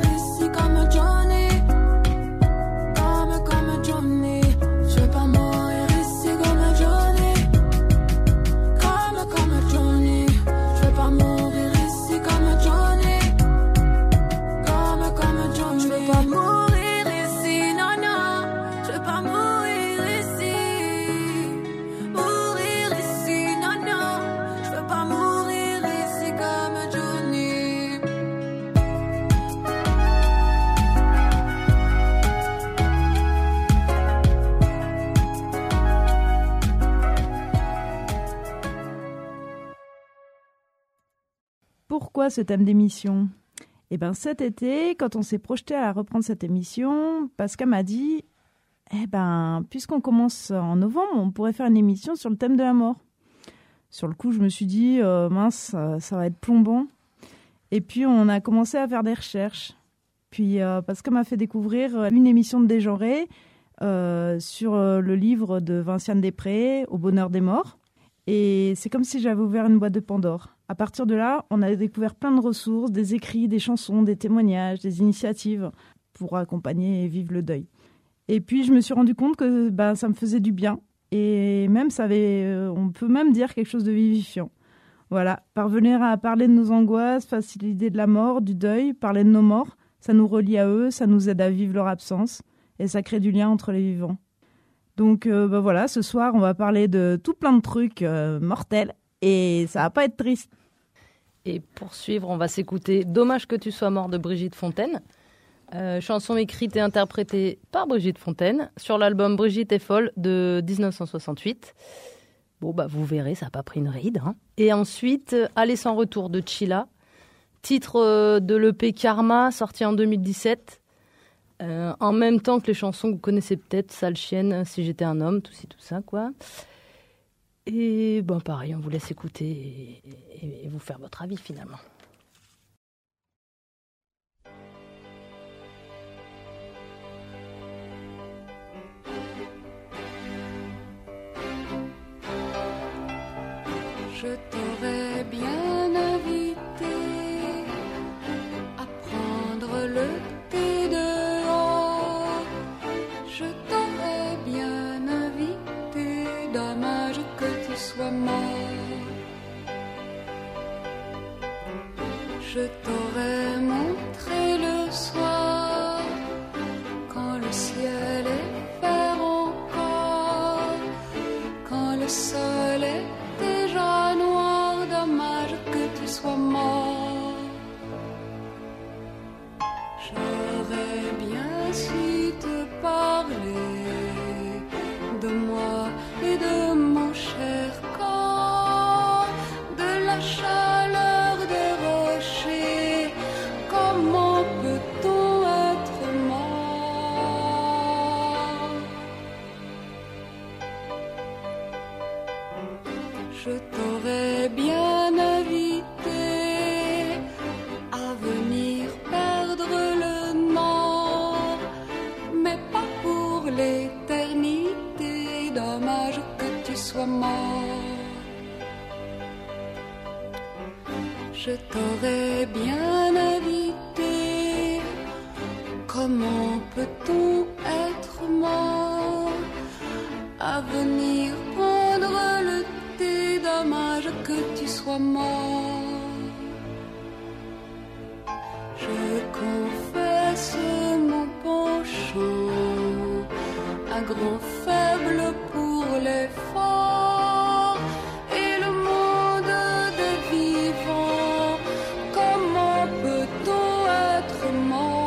pourquoi ce thème d'émission ? Eh bien, cet été, quand on s'est projeté à reprendre cette émission, Pascal m'a dit « Eh ben, puisqu'on commence en novembre, on pourrait faire une émission sur le thème de la mort. » Sur le coup, je me suis dit euh, « Mince, ça, ça va être plombant. » Et puis, on a commencé à faire des recherches. Puis, euh, Pascal m'a fait découvrir une émission de Dégenré euh, sur euh, le livre de Vinciane Després, Au bonheur des morts. Et c'est comme si j'avais ouvert une boîte de Pandore. À partir de là, on a découvert plein de ressources, des écrits, des chansons, des témoignages, des initiatives pour accompagner et vivre le deuil. Et puis, je me suis rendu compte que ben, ça me faisait du bien. Et même, ça avait, on peut même dire quelque chose de vivifiant. Voilà, parvenir à parler de nos angoisses, faciliter l'idée de la mort, du deuil, parler de nos morts, ça nous relie à eux, ça nous aide à vivre leur absence et ça crée du lien entre les vivants. Donc euh, ben voilà, ce soir, on va parler de tout plein de trucs euh, mortels et ça va pas être triste. Et pour suivre, on va s'écouter « Dommage que tu sois mort » de Brigitte Fontaine. Euh, chanson écrite et interprétée par Brigitte Fontaine sur l'album Brigitte est folle de dix-neuf cent soixante-huit. Bon, bah vous verrez, ça n'a pas pris une ride. Hein. Et ensuite, Aller sans retour de Chila, titre euh, de l'E P Karma, sorti en deux mille dix-sept. Euh, en même temps que les chansons que vous connaissez peut-être, Sale chienne, Si j'étais un homme, tout ci, tout ça, quoi. Et bon, pareil, on vous laisse écouter et, et, et vous faire votre avis finalement. Je t'aurais bien invité à prendre le thé dehors. Je t'aurais bien invité, dommage que tu sois mort. Je t'aurais montré le soir quand le ciel est vert encore, quand le sol est déjà noir, dommage que tu sois mort. J'aurais bien su te parler de moi et de mon cher corps, de la chaleur des rochers. Comment peut-on être mort? Je t'aurais bien invité à venir perdre le nord, mais pas pour l'éternité, dommage que tu sois mort. Je t'aurais bien invité, comment peut-on être mort, à venir prendre le thé, dommage que tu sois mort. Je confesse mon penchant, un grand faible pour les forts et le monde des vivants. Comment peut-on être mort?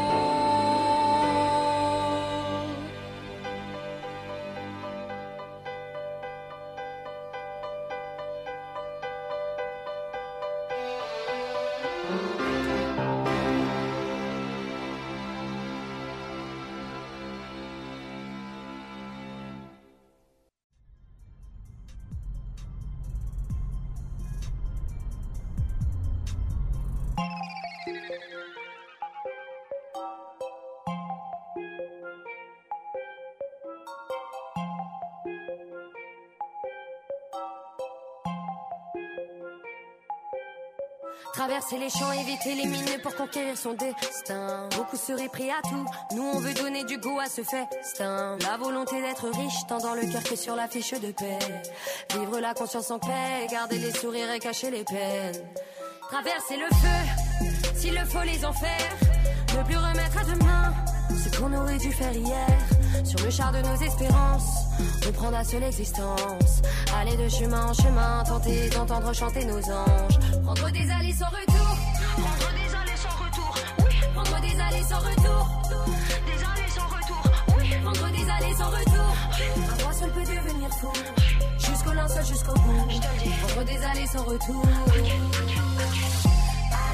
Traverser les champs, éviter les mines pour conquérir son destin. Beaucoup seraient prêts à tout, nous on veut donner du goût à ce festin. La volonté d'être riche, tendant le cœur que sur la fiche de paix. Vivre la conscience en paix, garder les sourires et cacher les peines. Traverser le feu, s'il le faut les enfers. Ne plus remettre à demain ce qu'on aurait dû faire hier. Sur le char de nos espérances, reprendre à seule l'existence. Aller de chemin en chemin, tenter d'entendre chanter nos anges. Prendre des allées sans retour, prendre des allées sans retour, oui. Prendre des allées sans retour, des allées sans retour, oui. Prendre des allées sans retour, un roi seul peut devenir fou. Jusqu'au linceul, jusqu'au bout, prendre des allées sans retour.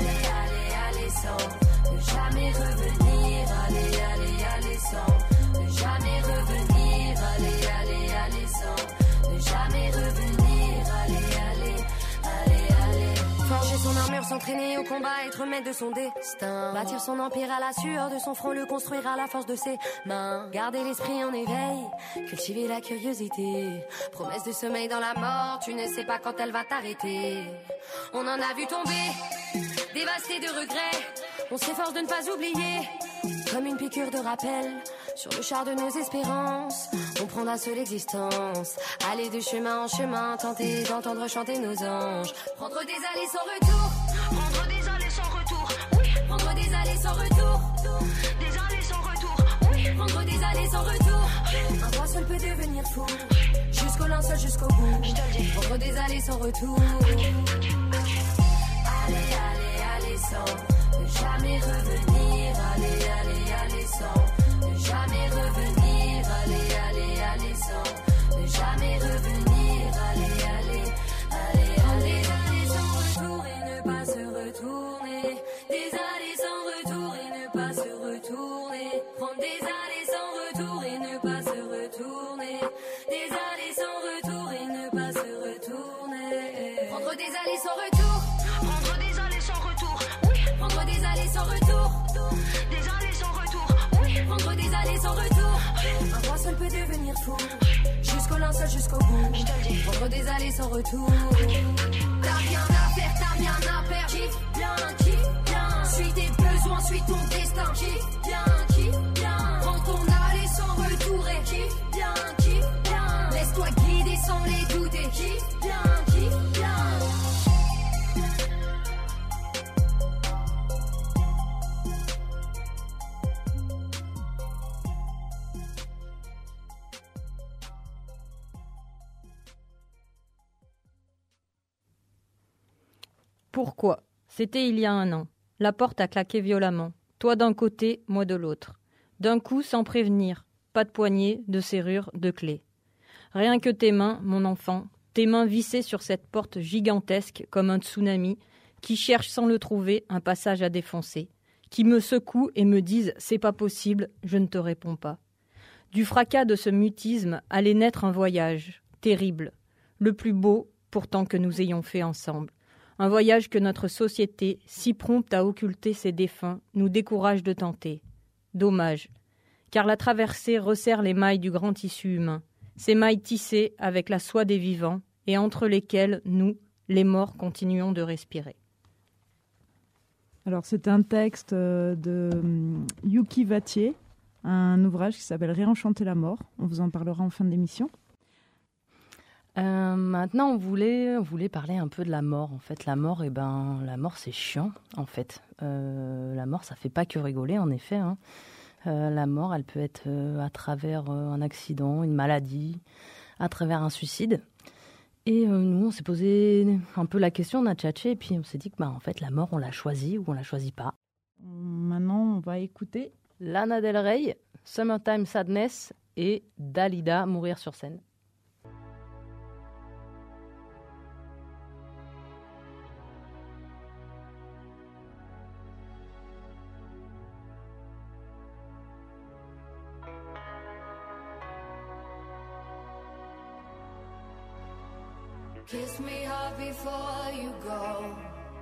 Allez, allez, allez sans ne jamais revenir. Allez, allez, allez sans ne jamais revenir. Allez, allez, allez sans ne jamais revenir. Allez, allez, allez, allez. Forger son armure, s'entraîner au combat, être maître de son destin. Bâtir son empire à la sueur de son front, le construire à la force de ses mains. Garder l'esprit en éveil, cultiver la curiosité. Promesse de sommeil dans la mort, tu ne sais pas quand elle va t'arrêter. On en a vu tomber, dévasté de regrets. On s'efforce de ne pas oublier, comme une piqûre de rappel. Sur le char de nos espérances, on prendra seule l'existence. Aller de chemin en chemin, tenter d'entendre chanter nos anges. Prendre des allées sans retour, prendre des allées sans retour, oui. Prendre des allées sans retour, des allées sans retour, oui. Prendre des allées sans retour, un roi seul peut devenir fou. Jusqu'au linceul, jusqu'au bout, je te le dis. Prendre des allées sans retour. Allez, allez, allez sans ne jamais revenir. Allez, allez, allez sans ne jamais revenir. Allez, allez, allez sans ne jamais revenir. Allez, allez, allez, allez, allez sans retour et ne pas se retourner. Des allées sans retour et ne pas se retourner. Prendre des allées sans retour et ne pas se retourner. Des allées sans retour et ne pas se retourner. Prendre des allées sans retour. Prendre des allées sans retour, oui. Prendre des allées sans retour, des allées sans retour, oui. Prendre des allées sans retour, un roi seul peut devenir fou. Jusqu'au linceul, jusqu'au bout, je te le dis. Prendre des allées sans retour. T'as rien à faire, t'as rien à perdre. Kiffe bien, kiffe bien. Suis tes besoins, suis ton destin. Kiffe bien, kiffe bien. Prends ton allée sans retour et kiffe bien, kiffe bien. Laisse-toi guider sans les douter. Kiffe bien, kiffe bien. Pourquoi ? C'était il y a un an. La porte a claqué violemment. Toi d'un côté, moi de l'autre. D'un coup, sans prévenir. Pas de poignée, de serrure, de clé. Rien que tes mains, mon enfant, tes mains vissées sur cette porte gigantesque comme un tsunami, qui cherche sans le trouver un passage à défoncer, qui me secoue et me disent « c'est pas possible », je ne te réponds pas. Du fracas de ce mutisme allait naître un voyage, terrible, le plus beau pourtant que nous ayons fait ensemble. Un voyage que notre société, si prompte à occulter ses défunts, nous décourage de tenter. Dommage, car la traversée resserre les mailles du grand tissu humain, ces mailles tissées avec la soie des vivants et entre lesquelles nous, les morts, continuons de respirer. Alors c'est un texte de Yuki Vattier, un ouvrage qui s'appelle Réenchanter la mort. On vous en parlera en fin d'émission. Euh, maintenant, on voulait, on voulait parler un peu de la mort. En fait, la mort, eh ben, la mort, c'est chiant. En fait, euh, la mort, ça fait pas que rigoler. En effet, hein. euh, la mort, elle peut être euh, à travers euh, un accident, une maladie, à travers un suicide. Et euh, nous, on s'est posé un peu la question, on a tchatché, et puis on s'est dit que, bah, en fait, la mort, on l'a choisie ou on la choisit pas. Maintenant, on va écouter Lana Del Rey, Summertime Sadness, et Dalida, Mourir sur scène. Kiss me hard before you go.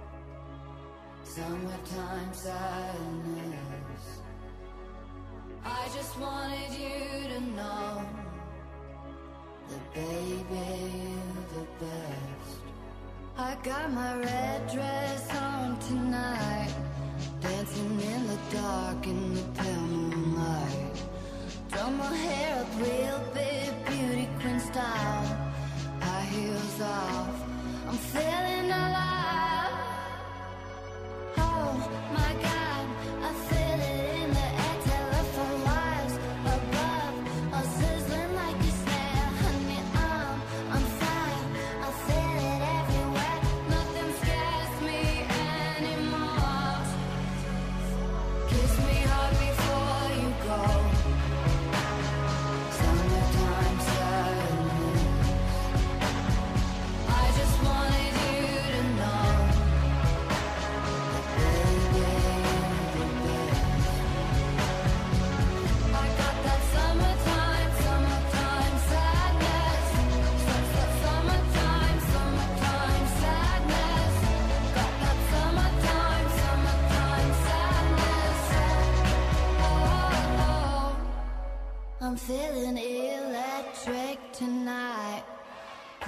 Summertime sadness. I just wanted you to know that baby, you're the best. I got my red dress on tonight, dancing in the dark in the pale moonlight. Done my hair up real big, beauty queen style. High heels off, I'm feeling alive. Oh my God, I feel it in the air, telephone wires above, all sizzling like a snare. Honey, I'm on fire, I feel it everywhere. Nothing scares me anymore. Kiss me hard before you go. Summertime sadness. I just wanted you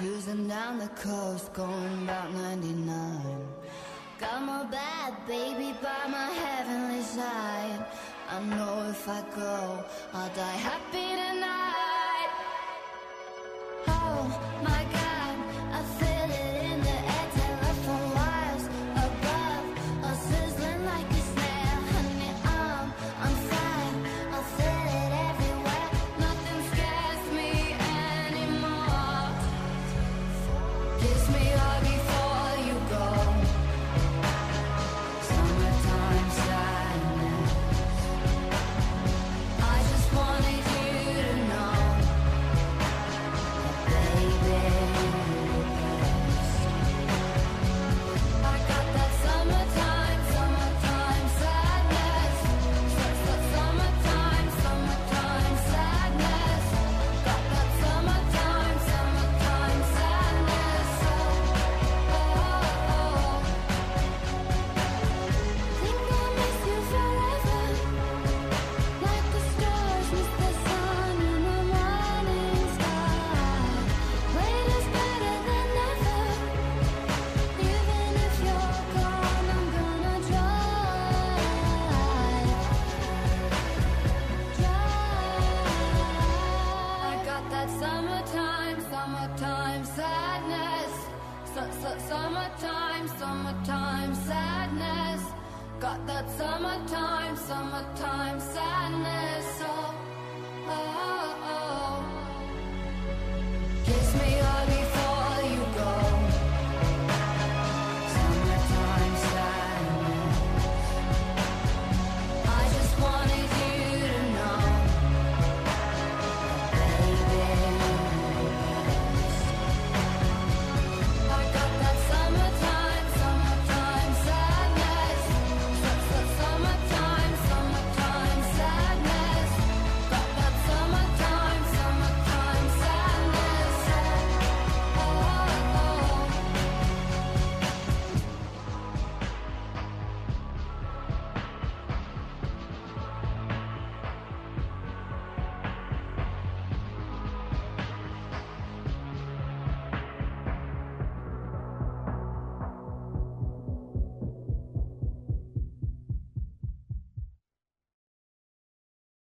Cruising down the coast, going about ninety-nine. Got my bad baby by my heavenly side. I know if I go, I'll die happy tonight. Oh my God, I feel it in the air, telephone wires above, all sizzling like a snare. Honey, I'm on fire, I feel it everywhere. Nothing scares me anymore. Kiss me hard before you go. Summertime sadness. I just wanted you to know, baby, you're the best. I got that summertime, summertime sadness. Such that summertime, summertime sadness. Got that summertime, summertime sadness. Oh, oh, oh. Think I'll miss you forever. Like the stars miss the sun in the morning sky. Wait is better than never. Even if you're gone, I'm gonna try. Try. I got that summertime, summertime sadness. Su- su- Summertime, summertime sadness. Got that summertime, summertime sadness.